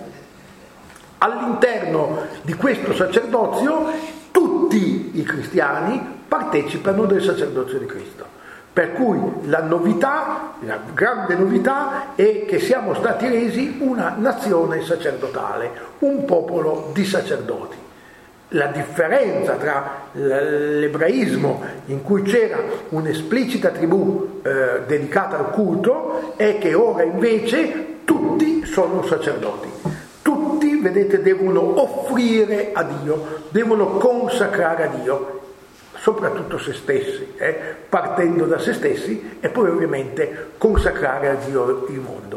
Speaker 4: All'interno di questo sacerdozio tutti i cristiani partecipano del sacerdozio di Cristo. Per cui la novità, la grande novità è che siamo stati resi una nazione sacerdotale, un popolo di sacerdoti. La differenza tra l'ebraismo, in cui c'era un'esplicita tribù eh, dedicata al culto, è che ora invece tutti sono sacerdoti. Tutti, vedete, devono offrire a Dio, devono consacrare a Dio, soprattutto se stessi, eh, partendo da se stessi, e poi ovviamente consacrare a Dio il mondo.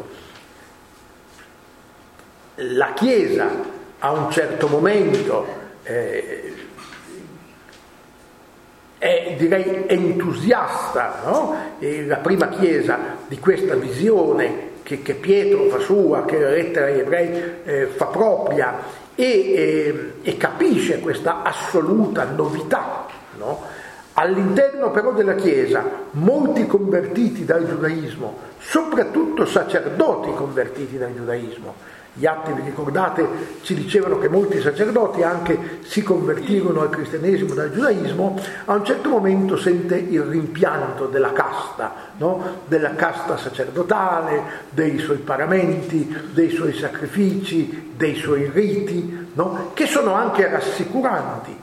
Speaker 4: La Chiesa a un certo momento eh, è, direi, entusiasta, no? E la prima Chiesa di questa visione che, che Pietro fa sua, che la lettera agli ebrei eh, fa propria, e, e, e capisce questa assoluta novità, no? All'interno però della Chiesa, molti convertiti dal giudaismo, soprattutto sacerdoti convertiti dal giudaismo. Gli atti, vi ricordate, ci dicevano che molti sacerdoti anche si convertirono al cristianesimo dal giudaismo. A un certo momento sente il rimpianto della casta, no? Della casta sacerdotale, dei suoi paramenti, dei suoi sacrifici, dei suoi riti, no? Che sono anche rassicuranti,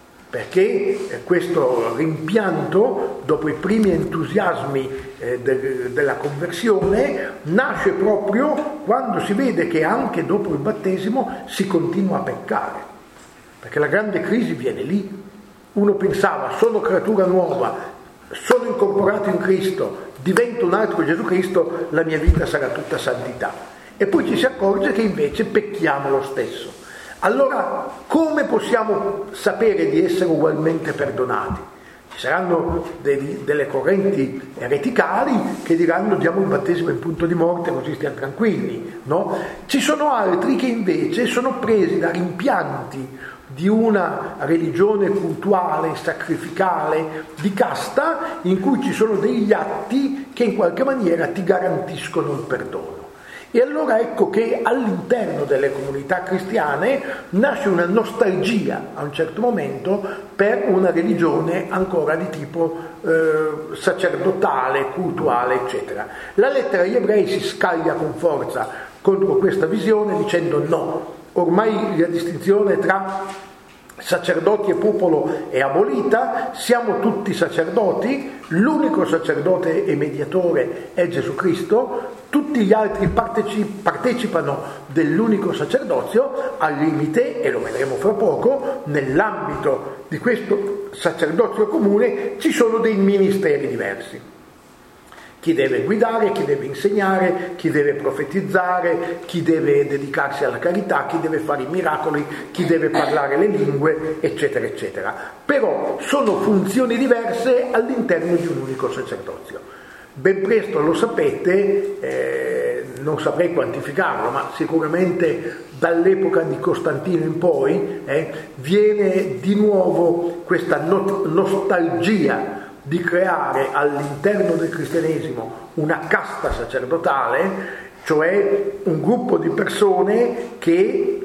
Speaker 4: perché questo rimpianto, dopo i primi entusiasmi eh, de- della conversione, nasce proprio quando si vede che anche dopo il battesimo si continua a peccare, perché la grande crisi viene lì. Uno pensava: sono creatura nuova, sono incorporato in Cristo, divento un altro Gesù Cristo, la mia vita sarà tutta santità, e poi ci si accorge che invece pecchiamo lo stesso. Allora, come possiamo sapere di essere ugualmente perdonati? Ci saranno dei, delle correnti ereticali che diranno: diamo il battesimo in punto di morte così stiamo tranquilli, no? Ci sono altri che invece sono presi da rimpianti di una religione cultuale, sacrificale, di casta, in cui ci sono degli atti che in qualche maniera ti garantiscono il perdono. E allora ecco che all'interno delle comunità cristiane nasce una nostalgia a un certo momento per una religione ancora di tipo eh, sacerdotale, cultuale, eccetera. La lettera agli ebrei si scaglia con forza contro questa visione dicendo: no, ormai la distinzione tra sacerdoti e popolo è abolita, siamo tutti sacerdoti, l'unico sacerdote e mediatore è Gesù Cristo, tutti gli altri parteci- partecipano dell'unico sacerdozio, al limite, e lo vedremo fra poco, nell'ambito di questo sacerdozio comune ci sono dei ministeri diversi. Chi deve guidare, chi deve insegnare, chi deve profetizzare, chi deve dedicarsi alla carità, chi deve fare i miracoli, chi deve parlare le lingue, eccetera, eccetera. Però sono funzioni diverse all'interno di un unico sacerdozio. Ben presto, lo sapete, eh, non saprei quantificarlo, ma sicuramente dall'epoca di Costantino in poi eh, viene di nuovo questa no- nostalgia di creare all'interno del cristianesimo una casta sacerdotale, cioè un gruppo di persone che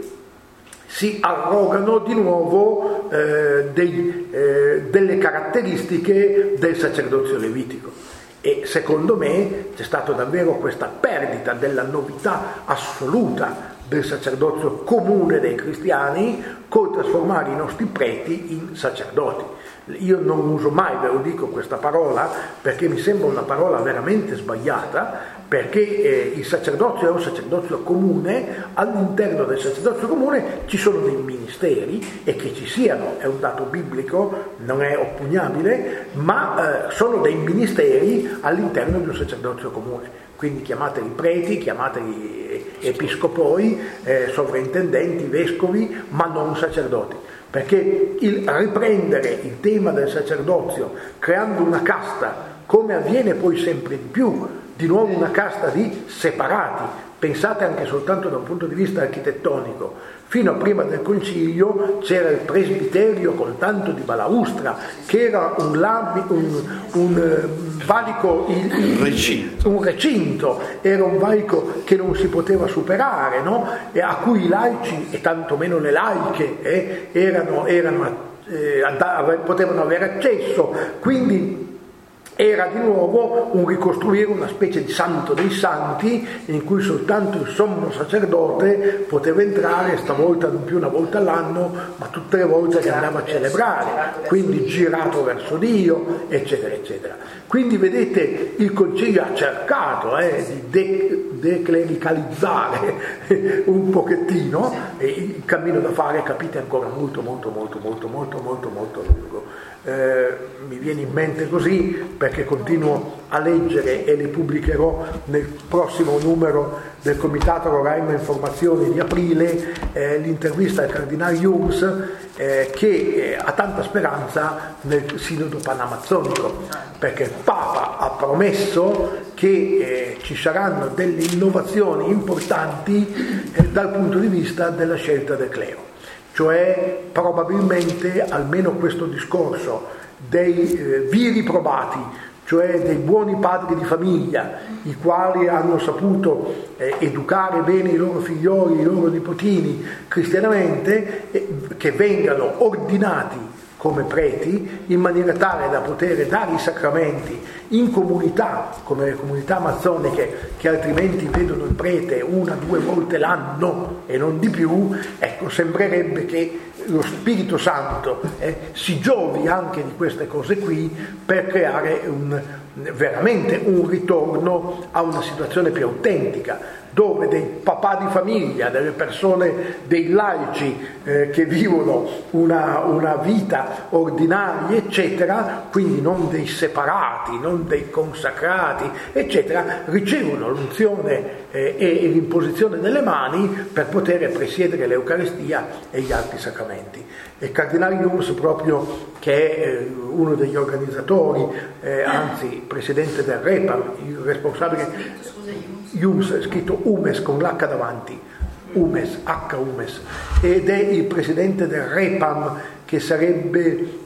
Speaker 4: si arrogano di nuovo eh, dei, eh, delle caratteristiche del sacerdozio levitico. E secondo me c'è stata davvero questa perdita della novità assoluta del sacerdozio comune dei cristiani col trasformare i nostri preti in sacerdoti. Io non uso mai, ve lo dico, questa parola perché mi sembra una parola veramente sbagliata, perché eh, il sacerdozio è un sacerdozio comune, all'interno del sacerdozio comune ci sono dei ministeri, e che ci siano è un dato biblico, non è oppugnabile, ma eh, sono dei ministeri all'interno di un sacerdozio comune. Quindi chiamateli preti, chiamateli episcopoi, eh, sovrintendenti, vescovi, ma non sacerdoti. Perché il riprendere il tema del sacerdozio creando una casta, come avviene poi sempre di più, di nuovo una casta di separati, pensate anche soltanto da un punto di vista architettonico, fino a prima del concilio c'era il presbiterio con tanto di balaustra, che era un, labi, un, un valico, il, il, recinto. un recinto, era un valico che non si poteva superare, no? E a cui i laici, e tantomeno le laiche, eh, erano, erano, eh, potevano avere accesso, quindi era di nuovo un ricostruire una specie di santo dei santi in cui soltanto il sommo sacerdote poteva entrare, stavolta non più una volta all'anno, ma tutte le volte che andava a celebrare, quindi girato verso Dio, eccetera, eccetera. Quindi vedete, il concilio ha cercato eh, di de- declericalizzare un pochettino, e il cammino da fare, capite, è ancora molto, molto, molto, molto, molto, molto, molto lungo. Eh, mi viene in mente così perché continuo a leggere, e le pubblicherò nel prossimo numero del Comitato Roraima Informazioni di aprile, eh, l'intervista al Cardinale Jums, eh, che eh, ha tanta speranza nel Sinodo Panamazzonico, perché il Papa ha promesso che eh, ci saranno delle innovazioni importanti eh, dal punto di vista della scelta del clero. Cioè probabilmente almeno questo discorso dei eh, viri probati, cioè dei buoni padri di famiglia, i quali hanno saputo eh, educare bene i loro figlioli, i loro nipotini cristianamente, eh, che vengano ordinati come preti, in maniera tale da poter dare i sacramenti in comunità, come le comunità massoniche, che altrimenti vedono il prete una o due volte l'anno e non di più. Ecco, sembrerebbe che lo Spirito Santo eh, si giovi anche di queste cose qui per creare un, veramente un ritorno a una situazione più autentica, dove dei papà di famiglia, delle persone, dei laici eh, che vivono una, una vita ordinaria, eccetera, quindi non dei separati, non dei consacrati, eccetera, ricevono l'unzione eh, e l'imposizione delle mani per poter presiedere l'Eucaristia e gli altri sacramenti. E il Cardinale Jums, proprio, che è eh, uno degli organizzatori, eh, anzi presidente del REPAM, il responsabile... Jums, è scritto Umes con l'H davanti, Umes, H Umes, ed è il presidente del REPAM, che sarebbe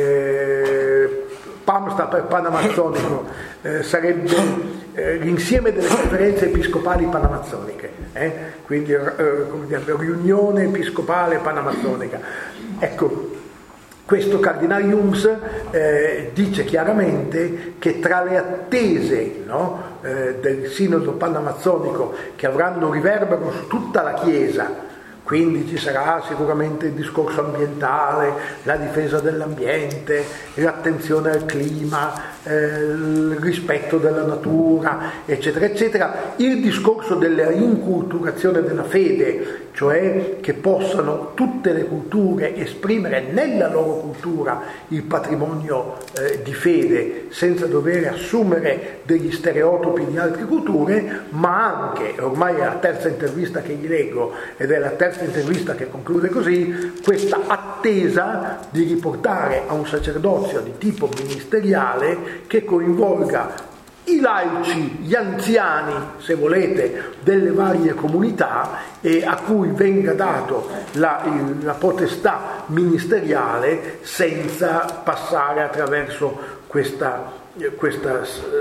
Speaker 4: eh, P A M sta per panamazzonico, eh, sarebbe eh, l'insieme delle conferenze episcopali panamazzoniche, eh? quindi eh, come dire, riunione episcopale panamazzonica. Ecco, questo Cardinale Jums eh, dice chiaramente che tra le attese, no, eh, del Sinodo Panamazzonico, che avranno riverbero su tutta la Chiesa, quindi ci sarà sicuramente il discorso ambientale, la difesa dell'ambiente, l'attenzione al clima, eh, il rispetto della natura, eccetera, eccetera, il discorso della inculturazione della fede, cioè che possano tutte le culture esprimere nella loro cultura il patrimonio eh, di fede, senza dover assumere degli stereotipi di altre culture, ma anche, ormai è la terza intervista che gli leggo, ed è la terza intervista che conclude così, questa attesa di riportare a un sacerdozio di tipo ministeriale che coinvolga i laici, gli anziani, se volete, delle varie comunità, e a cui venga dato la, la potestà ministeriale senza passare attraverso questa, questa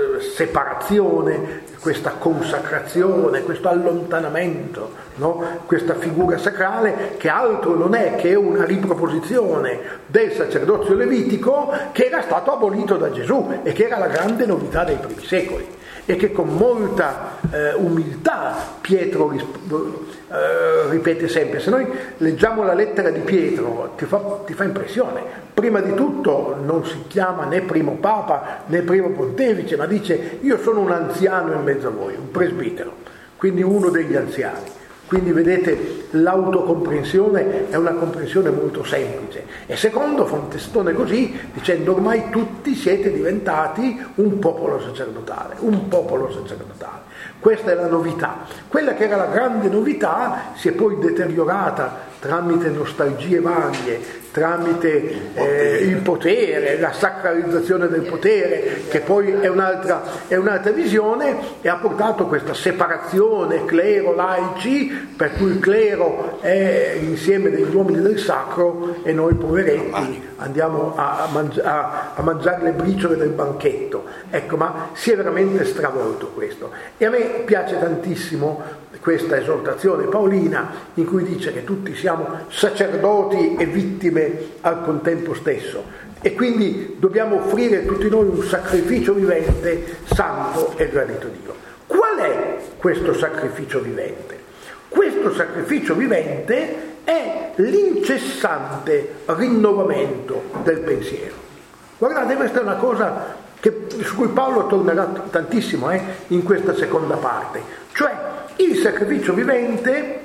Speaker 4: separazione, questa consacrazione, questo allontanamento, no? Questa figura sacrale che altro non è che una riproposizione del sacerdozio levitico, che era stato abolito da Gesù e che era la grande novità dei primi secoli, e che con molta eh, umiltà Pietro risp- eh, ripete sempre. Se noi leggiamo la lettera di Pietro ti fa, ti fa impressione. Prima di tutto non si chiama né primo papa né primo pontefice, ma dice: io sono un anziano in mezzo a voi, un presbitero, quindi uno degli anziani. Quindi vedete, l'autocomprensione è una comprensione molto semplice. E secondo fa un testone così, dicendo: ormai tutti siete diventati un popolo sacerdotale, un popolo sacerdotale. Questa è la novità. Quella che era la grande novità si è poi deteriorata tramite nostalgie varie, tramite eh, il potere, la sacralizzazione del potere, che poi è un'altra, è un'altra visione, e ha portato questa separazione clero-laici, per cui il clero è l'insieme degli uomini del sacro e noi poveretti andiamo a, a, mangi- a, a mangiare le briciole del banchetto. Ecco, ma si è veramente stravolto questo. E a me piace tantissimo questa esortazione paolina, in cui dice che tutti siamo sacerdoti e vittime al contempo stesso, e quindi dobbiamo offrire tutti noi un sacrificio vivente, santo e gradito a Dio. Qual è questo sacrificio vivente? Questo sacrificio vivente è l'incessante rinnovamento del pensiero. Guardate, questa è una cosa che, su cui Paolo tornerà tantissimo eh, in questa seconda parte, cioè il sacrificio vivente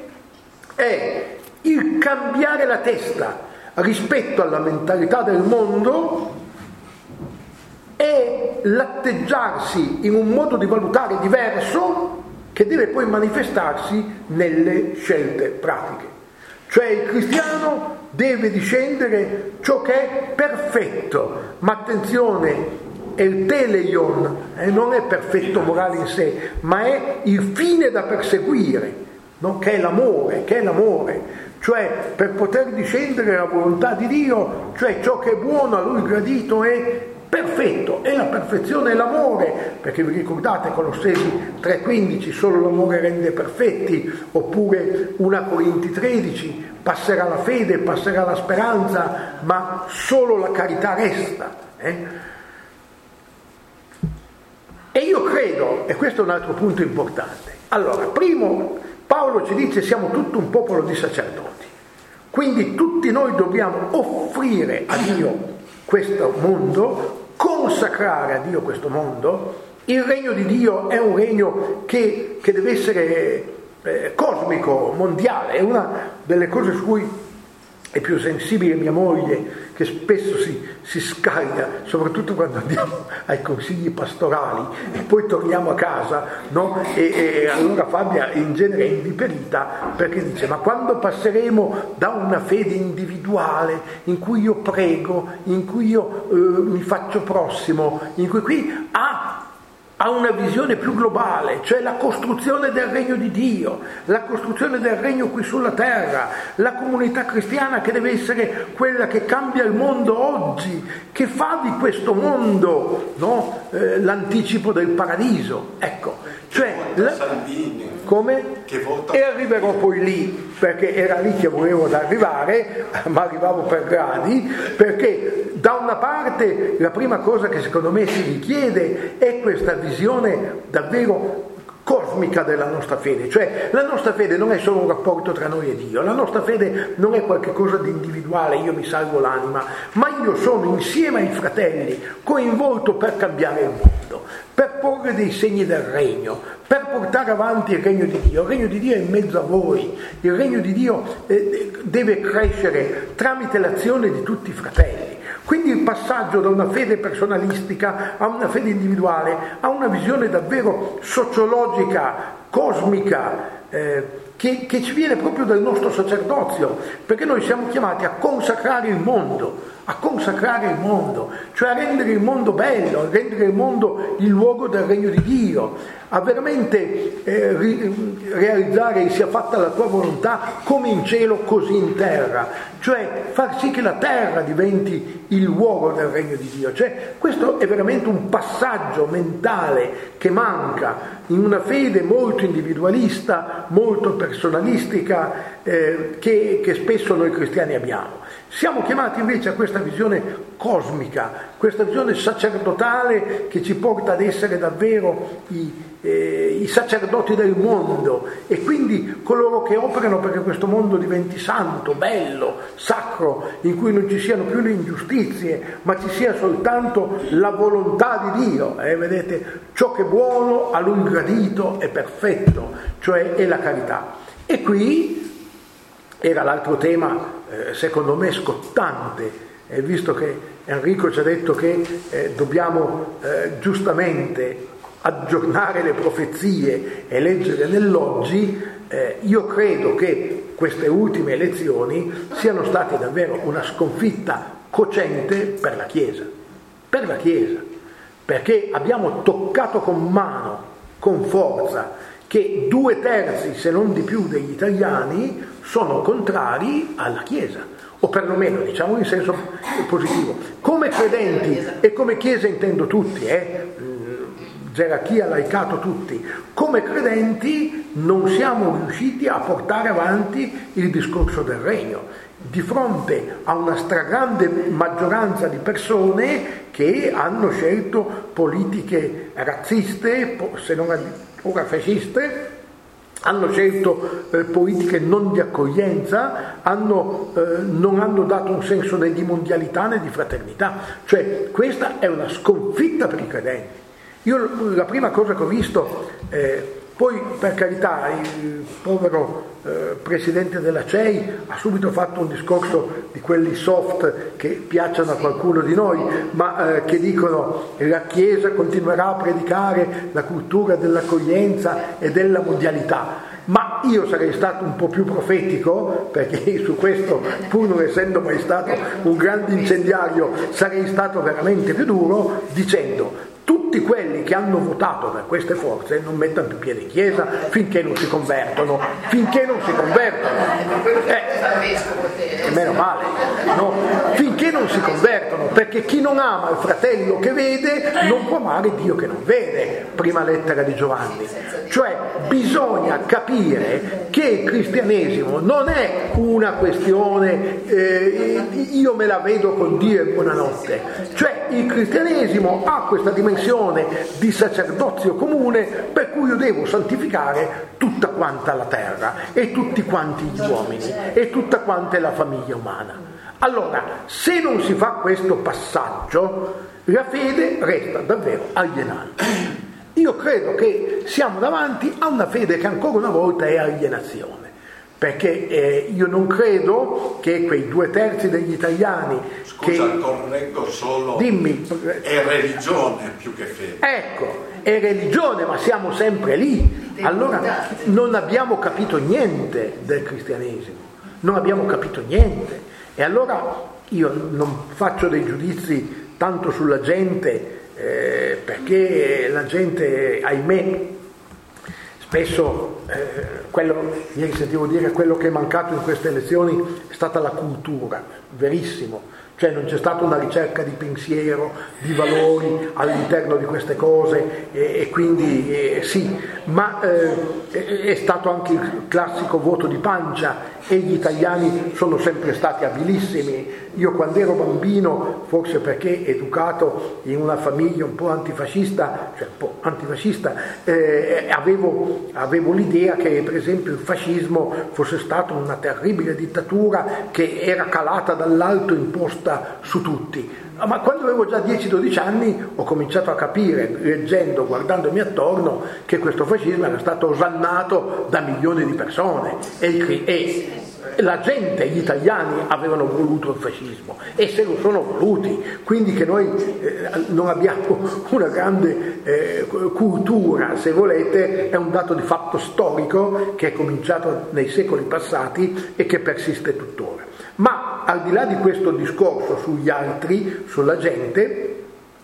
Speaker 4: è il cambiare la testa rispetto alla mentalità del mondo e l'atteggiarsi in un modo di valutare diverso, che deve poi manifestarsi nelle scelte pratiche. Cioè il cristiano deve discendere ciò che è perfetto, ma attenzione, è il teleion, eh, non è perfetto morale in sé, ma è il fine da perseguire, no? che è l'amore, che è l'amore. cioè per poter discendere la volontà di Dio, cioè ciò che è buono, a Lui gradito è perfetto, e la perfezione è l'amore, perché vi ricordate Colossesi tre quindici, solo l'amore rende perfetti, oppure prima Corinzi tredici, passerà la fede, passerà la speranza, ma solo la carità resta. Eh? E io credo, e questo è un altro punto importante, allora, primo, Paolo ci dice siamo tutto un popolo di sacerdoti, quindi tutti noi dobbiamo offrire a Dio questo mondo, consacrare a Dio questo mondo. Il regno di Dio è un regno che, che deve essere eh, cosmico, mondiale, è una delle cose su cui è più sensibile mia moglie, che spesso si, si scaglia, soprattutto quando andiamo ai consigli pastorali e poi torniamo a casa, no? E, e allora Fabia in genere è inviperita perché dice: ma quando passeremo da una fede individuale in cui io prego, in cui io eh, mi faccio prossimo, in cui qui a ha una visione più globale, cioè la costruzione del regno di Dio, la costruzione del regno qui sulla terra, la comunità cristiana che deve essere quella che cambia il mondo oggi, che fa di questo mondo, no, eh, l'anticipo del paradiso. Ecco, cioè la, come? E arriverò poi lì, perché era lì che volevo arrivare, ma arrivavo per gradi, perché da una parte la prima cosa che secondo me si richiede è questa visione davvero cosmica della nostra fede, cioè la nostra fede non è solo un rapporto tra noi e Dio, la nostra fede non è qualcosa di individuale, io mi salvo l'anima, ma io sono insieme ai fratelli coinvolto per cambiare il mondo, per porre dei segni del regno, per portare avanti il regno di Dio. Il regno di Dio è in mezzo a voi, il regno di Dio eh, deve crescere tramite l'azione di tutti i fratelli. Quindi il passaggio da una fede personalistica a una fede individuale, a una visione davvero sociologica, cosmica, eh, che, che ci viene proprio dal nostro sacerdozio, perché noi siamo chiamati a consacrare il mondo, a consacrare il mondo, cioè a rendere il mondo bello, a rendere il mondo il luogo del regno di Dio, a veramente eh, ri, realizzare sia fatta la tua volontà come in cielo così in terra, cioè far sì che la terra diventi il luogo del regno di Dio. Cioè questo è veramente un passaggio mentale che manca in una fede molto individualista, molto personalistica, eh, che, che spesso noi cristiani abbiamo. Siamo chiamati invece a questa visione cosmica, questa visione sacerdotale che ci porta ad essere davvero i, eh, i sacerdoti del mondo, e quindi coloro che operano perché questo mondo diventi santo, bello, sacro, in cui non ci siano più le ingiustizie, ma ci sia soltanto la volontà di Dio. Eh, vedete, ciò che è buono, a Lui gradito e perfetto, cioè è la carità. E qui era l'altro tema, eh, secondo me scottante, eh, visto che Enrico ci ha detto che eh, dobbiamo eh, giustamente aggiornare le profezie e leggere nell'oggi. eh, io credo che queste ultime elezioni siano state davvero una sconfitta cocente per la Chiesa, per la Chiesa, perché abbiamo toccato con mano, con forza, che due terzi, se non di più, degli italiani sono contrari alla Chiesa, o perlomeno diciamo in senso positivo. Come credenti, e come Chiesa intendo tutti, eh, gerarchia, laicato, tutti, come credenti non siamo riusciti a portare avanti il discorso del regno, di fronte a una stragrande maggioranza di persone che hanno scelto politiche razziste, se non ora fasciste, hanno scelto eh, politiche non di accoglienza, hanno, eh, non hanno dato un senso né di mondialità né di fraternità. Cioè questa è una sconfitta per i credenti. Io la prima cosa che ho visto, eh, poi per carità il povero eh, presidente della C E I ha subito fatto un discorso di quelli soft che piacciono a qualcuno di noi, ma eh, che dicono che la Chiesa continuerà a predicare la cultura dell'accoglienza e della mondialità. Ma io sarei stato un po' più profetico, perché su questo, pur non essendo mai stato un grande incendiario, sarei stato veramente più duro, dicendo: tutti tutti quelli che hanno votato per queste forze non mettano più piede in chiesa finché non si convertono, finché non si convertono, eh, meno male, no? Finché non si convertono, perché chi non ama il fratello che vede non può amare Dio che non vede, prima lettera di Giovanni. Cioè bisogna capire che il cristianesimo non è una questione eh, io me la vedo con Dio e buonanotte, cioè il cristianesimo ha questa dimensione di sacerdozio comune per cui io devo santificare tutta quanta la terra e tutti quanti gli uomini e tutta quanta la famiglia umana. Allora, se non si fa questo passaggio, la fede resta davvero alienante. Io credo che siamo davanti a una fede che ancora una volta è alienazione, perché eh, io non credo che quei due terzi degli italiani
Speaker 1: Scusa,
Speaker 4: che...
Speaker 1: correggo solo,
Speaker 4: Dimmi.
Speaker 1: È religione più che fede.
Speaker 4: Ecco, è religione, ma siamo sempre lì. Allora non abbiamo capito niente del cristianesimo, non abbiamo capito niente. E allora io non faccio dei giudizi tanto sulla gente, eh, perché la gente, ahimè, spesso, eh, quello, ieri sentivo dire, quello che è mancato in queste elezioni è stata la cultura, verissimo. Cioè non c'è stata una ricerca di pensiero, di valori all'interno di queste cose e, e quindi eh, sì, ma eh, è stato anche il classico voto di pancia e gli italiani sono sempre stati abilissimi. Io quando ero bambino, forse perché educato in una famiglia un po' antifascista, cioè un po' antifascista, eh, avevo, avevo l'idea che per esempio il fascismo fosse stata una terribile dittatura che era calata dall'alto imposta su tutti. Ma quando avevo già dieci dodici anni ho cominciato a capire, leggendo, guardandomi attorno, che questo fascismo era stato osannato da milioni di persone e, e la gente, gli italiani avevano voluto il fascismo e se lo sono voluti, quindi che noi eh, non abbiamo una grande eh, cultura, se volete, è un dato di fatto storico che è cominciato nei secoli passati e che persiste tuttora. Ma al di là di questo discorso sugli altri, sulla gente,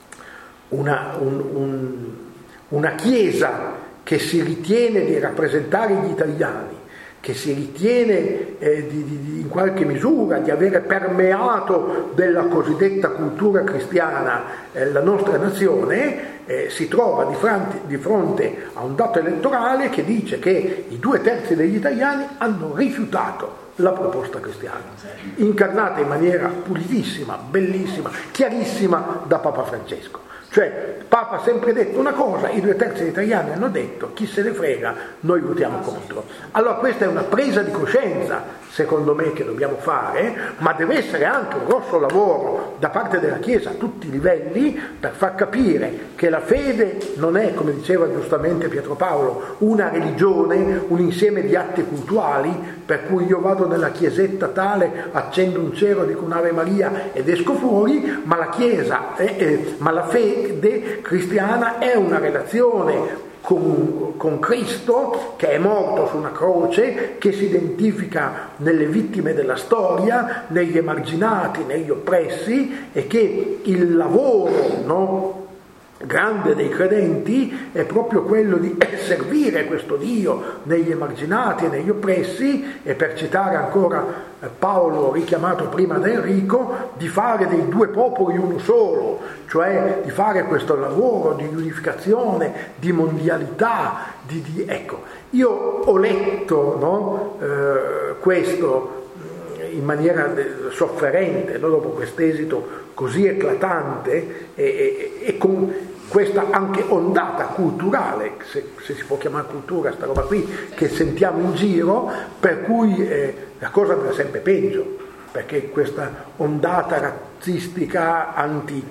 Speaker 4: una, un, un, una Chiesa che si ritiene di rappresentare gli italiani, che si ritiene eh, di, di, in qualche misura di avere permeato della cosiddetta cultura cristiana eh, la nostra nazione, eh, si trova di fronte, di fronte a un dato elettorale che dice che i due terzi degli italiani hanno rifiutato la proposta cristiana, incarnata in maniera pulitissima, bellissima, chiarissima da Papa Francesco. Cioè, Papa ha sempre detto una cosa, i due terzi degli italiani hanno detto, chi se ne frega, noi votiamo contro. Allora questa è una presa di coscienza, secondo me, che dobbiamo fare, ma deve essere anche un grosso lavoro da parte della Chiesa a tutti i livelli per far capire che la fede non è, come diceva giustamente Pietro Paolo, una religione, un insieme di atti cultuali, per cui io vado nella chiesetta tale, accendo un cero, dico un'Ave Maria ed esco fuori, ma la Chiesa, è, è, ma la fede cristiana è una relazione Con, con Cristo che è morto su una croce, che si identifica nelle vittime della storia, negli emarginati, negli oppressi, e che il lavoro, no, grande dei credenti è proprio quello di servire questo Dio negli emarginati e negli oppressi, e per citare ancora Paolo richiamato prima da Enrico, di fare dei due popoli uno solo, cioè di fare questo lavoro di unificazione, di mondialità, di, di... ecco, io ho letto, no, eh, questo in maniera sofferente, no, dopo quest'esito così eclatante e, e, e con questa anche ondata culturale, se, se si può chiamare cultura sta roba qui, che sentiamo in giro, per cui eh, la cosa va sempre peggio, perché questa ondata razzistica, anti,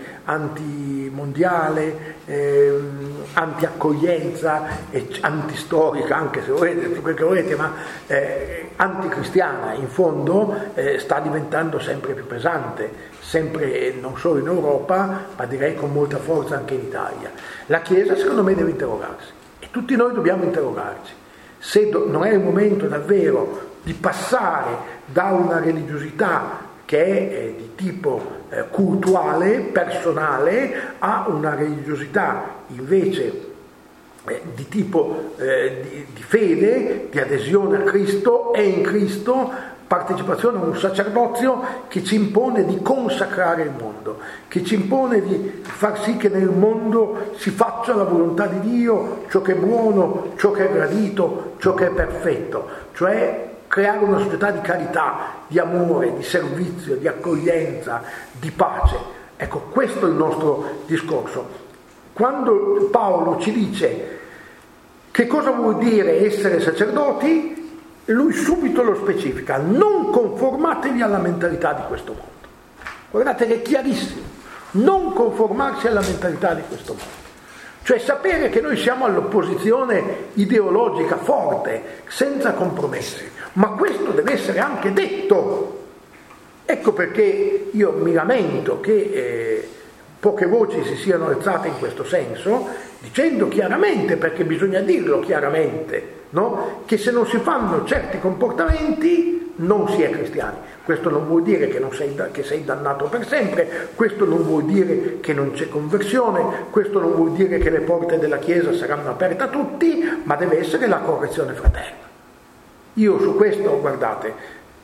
Speaker 4: antimondiale, eh, anti-accoglienza, e antistorica, anche se volete, quel che volete, ma eh, anticristiana in fondo, eh, sta diventando sempre più pesante, sempre non solo in Europa, ma direi con molta forza anche in Italia. La Chiesa secondo me deve interrogarsi, e tutti noi dobbiamo interrogarci, se do, non è il momento davvero di passare da una religiosità che è eh, di tipo eh, cultuale, personale, a una religiosità invece eh, di tipo eh, di, di fede, di adesione a Cristo e in Cristo, partecipazione a un sacerdozio che ci impone di consacrare il mondo, che ci impone di far sì che nel mondo si faccia la volontà di Dio, ciò che è buono, ciò che è gradito, ciò che è perfetto, cioè creare una società di carità, di amore, di servizio, di accoglienza, di pace. Ecco, questo è il nostro discorso. Quando Paolo ci dice che cosa vuol dire essere sacerdoti, lui subito lo specifica: non conformatevi alla mentalità di questo mondo. Guardate che è chiarissimo, non conformarsi alla mentalità di questo mondo, cioè sapere che noi siamo all'opposizione ideologica forte, senza compromessi, ma questo deve essere anche detto. Ecco perché io mi lamento che eh, poche voci si siano alzate in questo senso, dicendo chiaramente, perché bisogna dirlo chiaramente, no? Che se non si fanno certi comportamenti non si è cristiani. Questo non vuol dire che, non sei, che sei dannato per sempre, questo non vuol dire che non c'è conversione, questo non vuol dire che le porte della Chiesa saranno aperte a tutti, ma deve essere la correzione fraterna. Io su questo, guardate,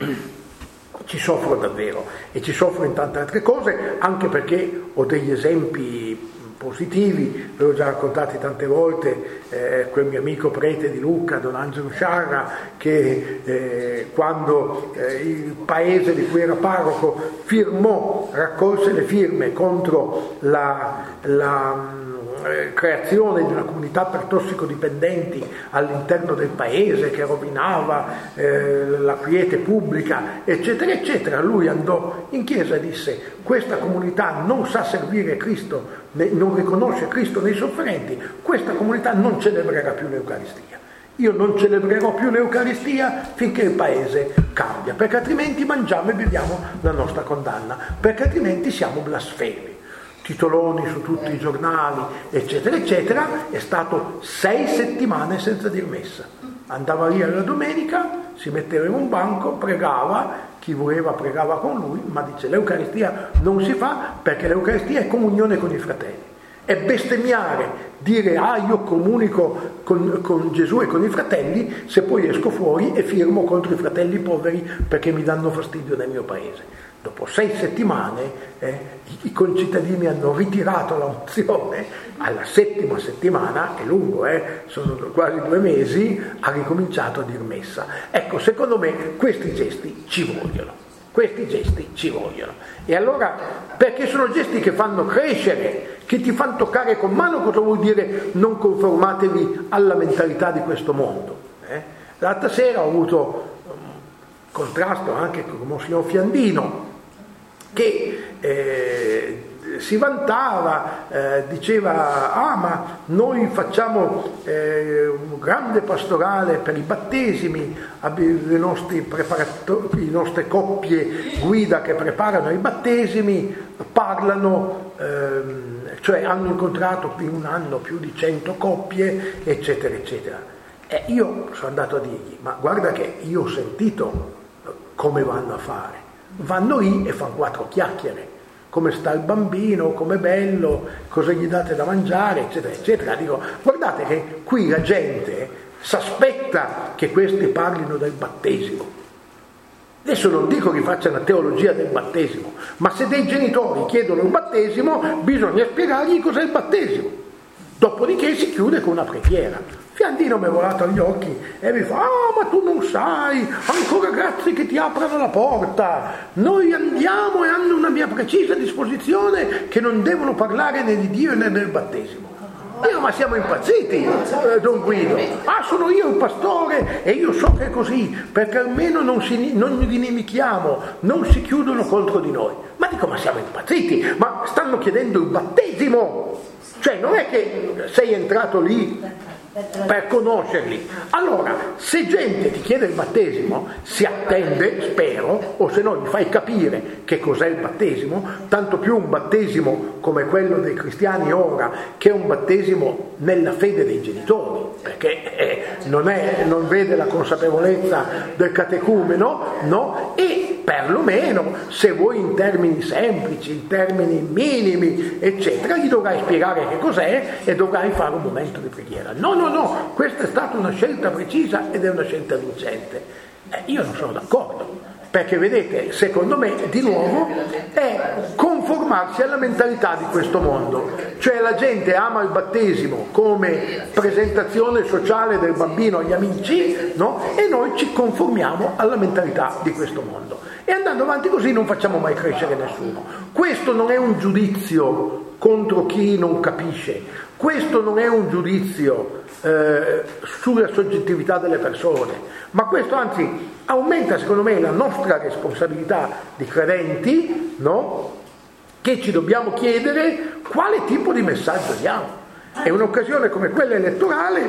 Speaker 4: ci soffro davvero, e ci soffro in tante altre cose, anche perché ho degli esempi positivi, ve l'ho già raccontati tante volte, eh, quel mio amico prete di Lucca, Don Angelo Sciarra, che eh, quando eh, il paese di cui era parroco firmò, raccolse le firme contro la, la eh, creazione di una comunità per tossicodipendenti all'interno del paese che rovinava eh, la quiete pubblica, eccetera, eccetera, lui andò in chiesa e disse: questa comunità non sa servire Cristo, non riconosce Cristo nei sofferenti, questa comunità non celebrerà più l'Eucaristia. Io non celebrerò più l'Eucaristia finché il paese cambia, perché altrimenti mangiamo e beviamo la nostra condanna, perché altrimenti siamo blasfemi. Titoloni su tutti i giornali, eccetera, eccetera. È stato sei settimane senza dir messa. Andava lì alla domenica, si metteva in un banco, pregava, chi voleva pregava con lui, ma dice: l'Eucaristia non si fa perché l'Eucaristia è comunione con i fratelli. È bestemmiare dire: ah, io comunico con, con Gesù e con i fratelli, se poi esco fuori e firmo contro i fratelli poveri perché mi danno fastidio nel mio paese. Dopo sei settimane eh, i concittadini hanno ritirato la mozione, alla settima settimana, è lungo, eh, sono quasi due mesi, ha ricominciato a dir messa. Ecco, secondo me questi gesti ci vogliono, questi gesti ci vogliono. E allora, perché sono gesti che fanno crescere, che ti fanno toccare con mano cosa vuol dire non conformatevi alla mentalità di questo mondo. Eh? L'altra sera ho avuto um, contrasto anche con Monsignor Fiandino, che eh, si vantava, eh, diceva: ah, ma noi facciamo eh, un grande pastorale per i battesimi, le nostre, le nostre coppie guida che preparano i battesimi parlano, ehm, cioè hanno incontrato in un anno più di cento coppie, eccetera, eccetera. E io sono andato a dirgli: ma guarda che io ho sentito come vanno a fare. Vanno lì e fanno quattro chiacchiere, come sta il bambino, com'è bello, cosa gli date da mangiare, eccetera, eccetera. Dico: guardate che qui la gente si aspetta che questi parlino del battesimo. Adesso non dico che faccia una teologia del battesimo, ma se dei genitori chiedono il battesimo, bisogna spiegargli cos'è il battesimo. Dopodiché si chiude con una preghiera. Fiandino mi ha volato agli occhi e mi fa: ah, ma tu non sai, ancora grazie che ti aprano la porta, noi andiamo e hanno una mia precisa disposizione che non devono parlare né di Dio né del battesimo. Io: ma siamo impazziti, eh, Don Guido. Ah, sono io il pastore e io so che è così, perché almeno non, si, non li inimichiamo, non si chiudono contro di noi. Ma dico: ma siamo impazziti, ma stanno chiedendo il battesimo, cioè non è che sei entrato lì per conoscerli. Allora, se gente ti chiede il battesimo, si attende, spero, o se no gli fai capire che cos'è il battesimo, tanto più un battesimo come quello dei cristiani ora, che è un battesimo nella fede dei genitori, perché eh, non, è, non vede la consapevolezza del catecumeno, no? E perlomeno, se vuoi in termini semplici, in termini minimi, eccetera, gli dovrai spiegare che cos'è e dovrai fare un momento di preghiera. No, no, no, questa è stata una scelta precisa ed è una scelta vincente. Eh, io non sono d'accordo. Perché vedete, secondo me, di nuovo, è conformarsi alla mentalità di questo mondo. Cioè la gente ama il battesimo come presentazione sociale del bambino agli amici, no? E noi ci conformiamo alla mentalità di questo mondo. E andando avanti così non facciamo mai crescere nessuno. Questo non è un giudizio contro chi non capisce, questo non è un giudizio eh, sulla soggettività delle persone, ma questo anzi aumenta secondo me la nostra responsabilità di credenti, no? Che ci dobbiamo chiedere quale tipo di messaggio diamo. E un'occasione come quella elettorale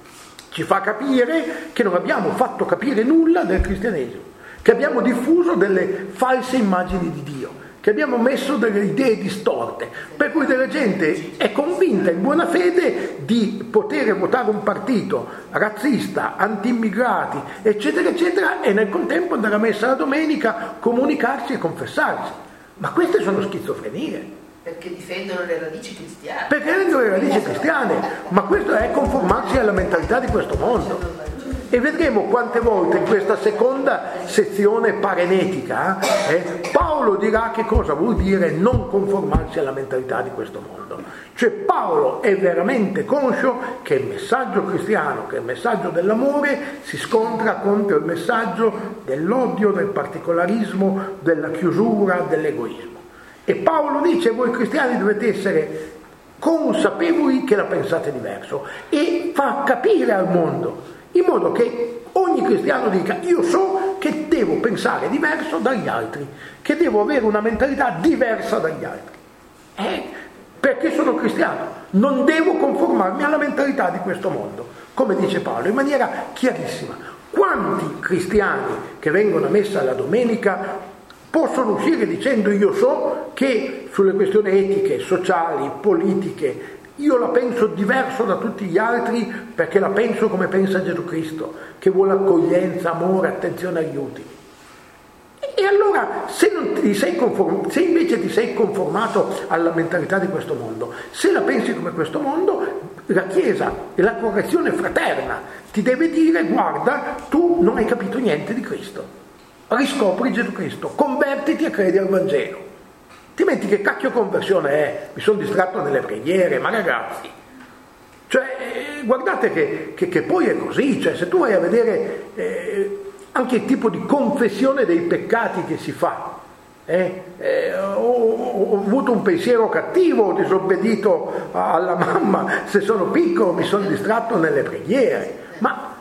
Speaker 4: ci fa capire che non abbiamo fatto capire nulla del cristianesimo, che abbiamo diffuso delle false immagini di Dio, che abbiamo messo delle idee distorte, per cui della gente è convinta in buona fede di poter votare un partito razzista, anti-immigrati, eccetera, eccetera, e nel contempo andare a messa la domenica, comunicarsi e confessarsi. Ma queste sono schizofrenie.
Speaker 3: Perché difendono le radici cristiane.
Speaker 4: Perché difendono le radici cristiane, ma questo è conformarsi alla mentalità di questo mondo. E vedremo quante volte in questa seconda sezione parenetica eh, Paolo dirà che cosa vuol dire non conformarsi alla mentalità di questo mondo. Cioè Paolo è veramente conscio che il messaggio cristiano, che il messaggio dell'amore si scontra contro il messaggio dell'odio, del particolarismo, della chiusura, dell'egoismo. E Paolo dice: voi cristiani dovete essere consapevoli che la pensate diverso, e fa capire al mondo, in modo che ogni cristiano dica: io so che devo pensare diverso dagli altri, che devo avere una mentalità diversa dagli altri, eh? Perché sono cristiano, non devo conformarmi alla mentalità di questo mondo, come dice Paolo in maniera chiarissima. Quanti cristiani che vengono a messa la domenica possono uscire dicendo: io so che sulle questioni etiche, sociali, politiche io la penso diverso da tutti gli altri, perché la penso come pensa Gesù Cristo, che vuole accoglienza, amore, attenzione agli ultimi. E allora, se, non ti sei conform- se invece ti sei conformato alla mentalità di questo mondo, se la pensi come questo mondo, la Chiesa e la correzione fraterna ti deve dire: guarda, tu non hai capito niente di Cristo, riscopri Gesù Cristo, convertiti e credi al Vangelo. Altrimenti che cacchio conversione è? Mi sono distratto nelle preghiere, ma ragazzi, cioè guardate che, che, che poi è così, cioè se tu vai a vedere eh, anche il tipo di confessione dei peccati che si fa, eh, eh, ho, ho avuto un pensiero cattivo, ho disobbedito alla mamma, se sono piccolo mi sono distratto nelle preghiere, ma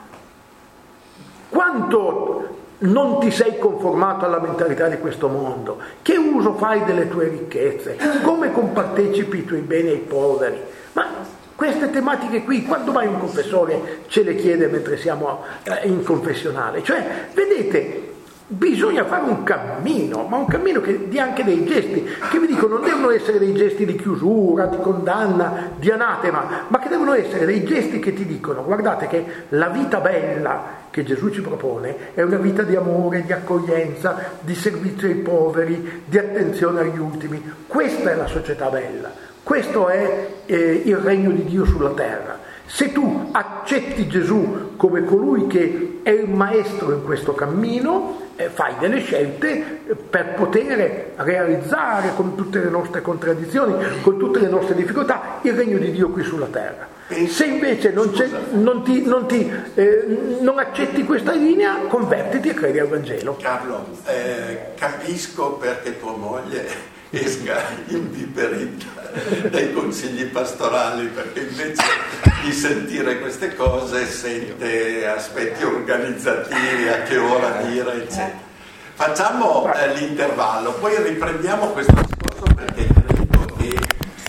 Speaker 4: quanto non ti sei conformato alla mentalità di questo mondo? Che uso fai delle tue ricchezze? Come compartecipi i tuoi beni ai poveri? Ma queste tematiche qui, quando mai un confessore ce le chiede mentre siamo in confessionale? Cioè, vedete, bisogna fare un cammino, ma un cammino che dia anche dei gesti, che vi dico non devono essere dei gesti di chiusura, di condanna, di anatema, ma che devono essere dei gesti che ti dicono: guardate che la vita bella che Gesù ci propone è una vita di amore, di accoglienza, di servizio ai poveri, di attenzione agli ultimi. Questa è la società bella, questo è eh, il regno di Dio sulla terra. Se tu accetti Gesù come colui che è il maestro in questo cammino, eh, fai delle scelte per poter realizzare, con tutte le nostre contraddizioni, con tutte le nostre difficoltà, il regno di Dio qui sulla terra. Se invece non, c'è, non, ti, non, ti, eh, non accetti questa linea, convertiti e credi al Vangelo.
Speaker 1: Carlo, eh, capisco perché tua moglie esca inviperita dai consigli pastorali, perché invece di sentire queste cose sente aspetti organizzativi, a che ora dire, eccetera. Facciamo eh, l'intervallo, poi riprendiamo questo discorso perché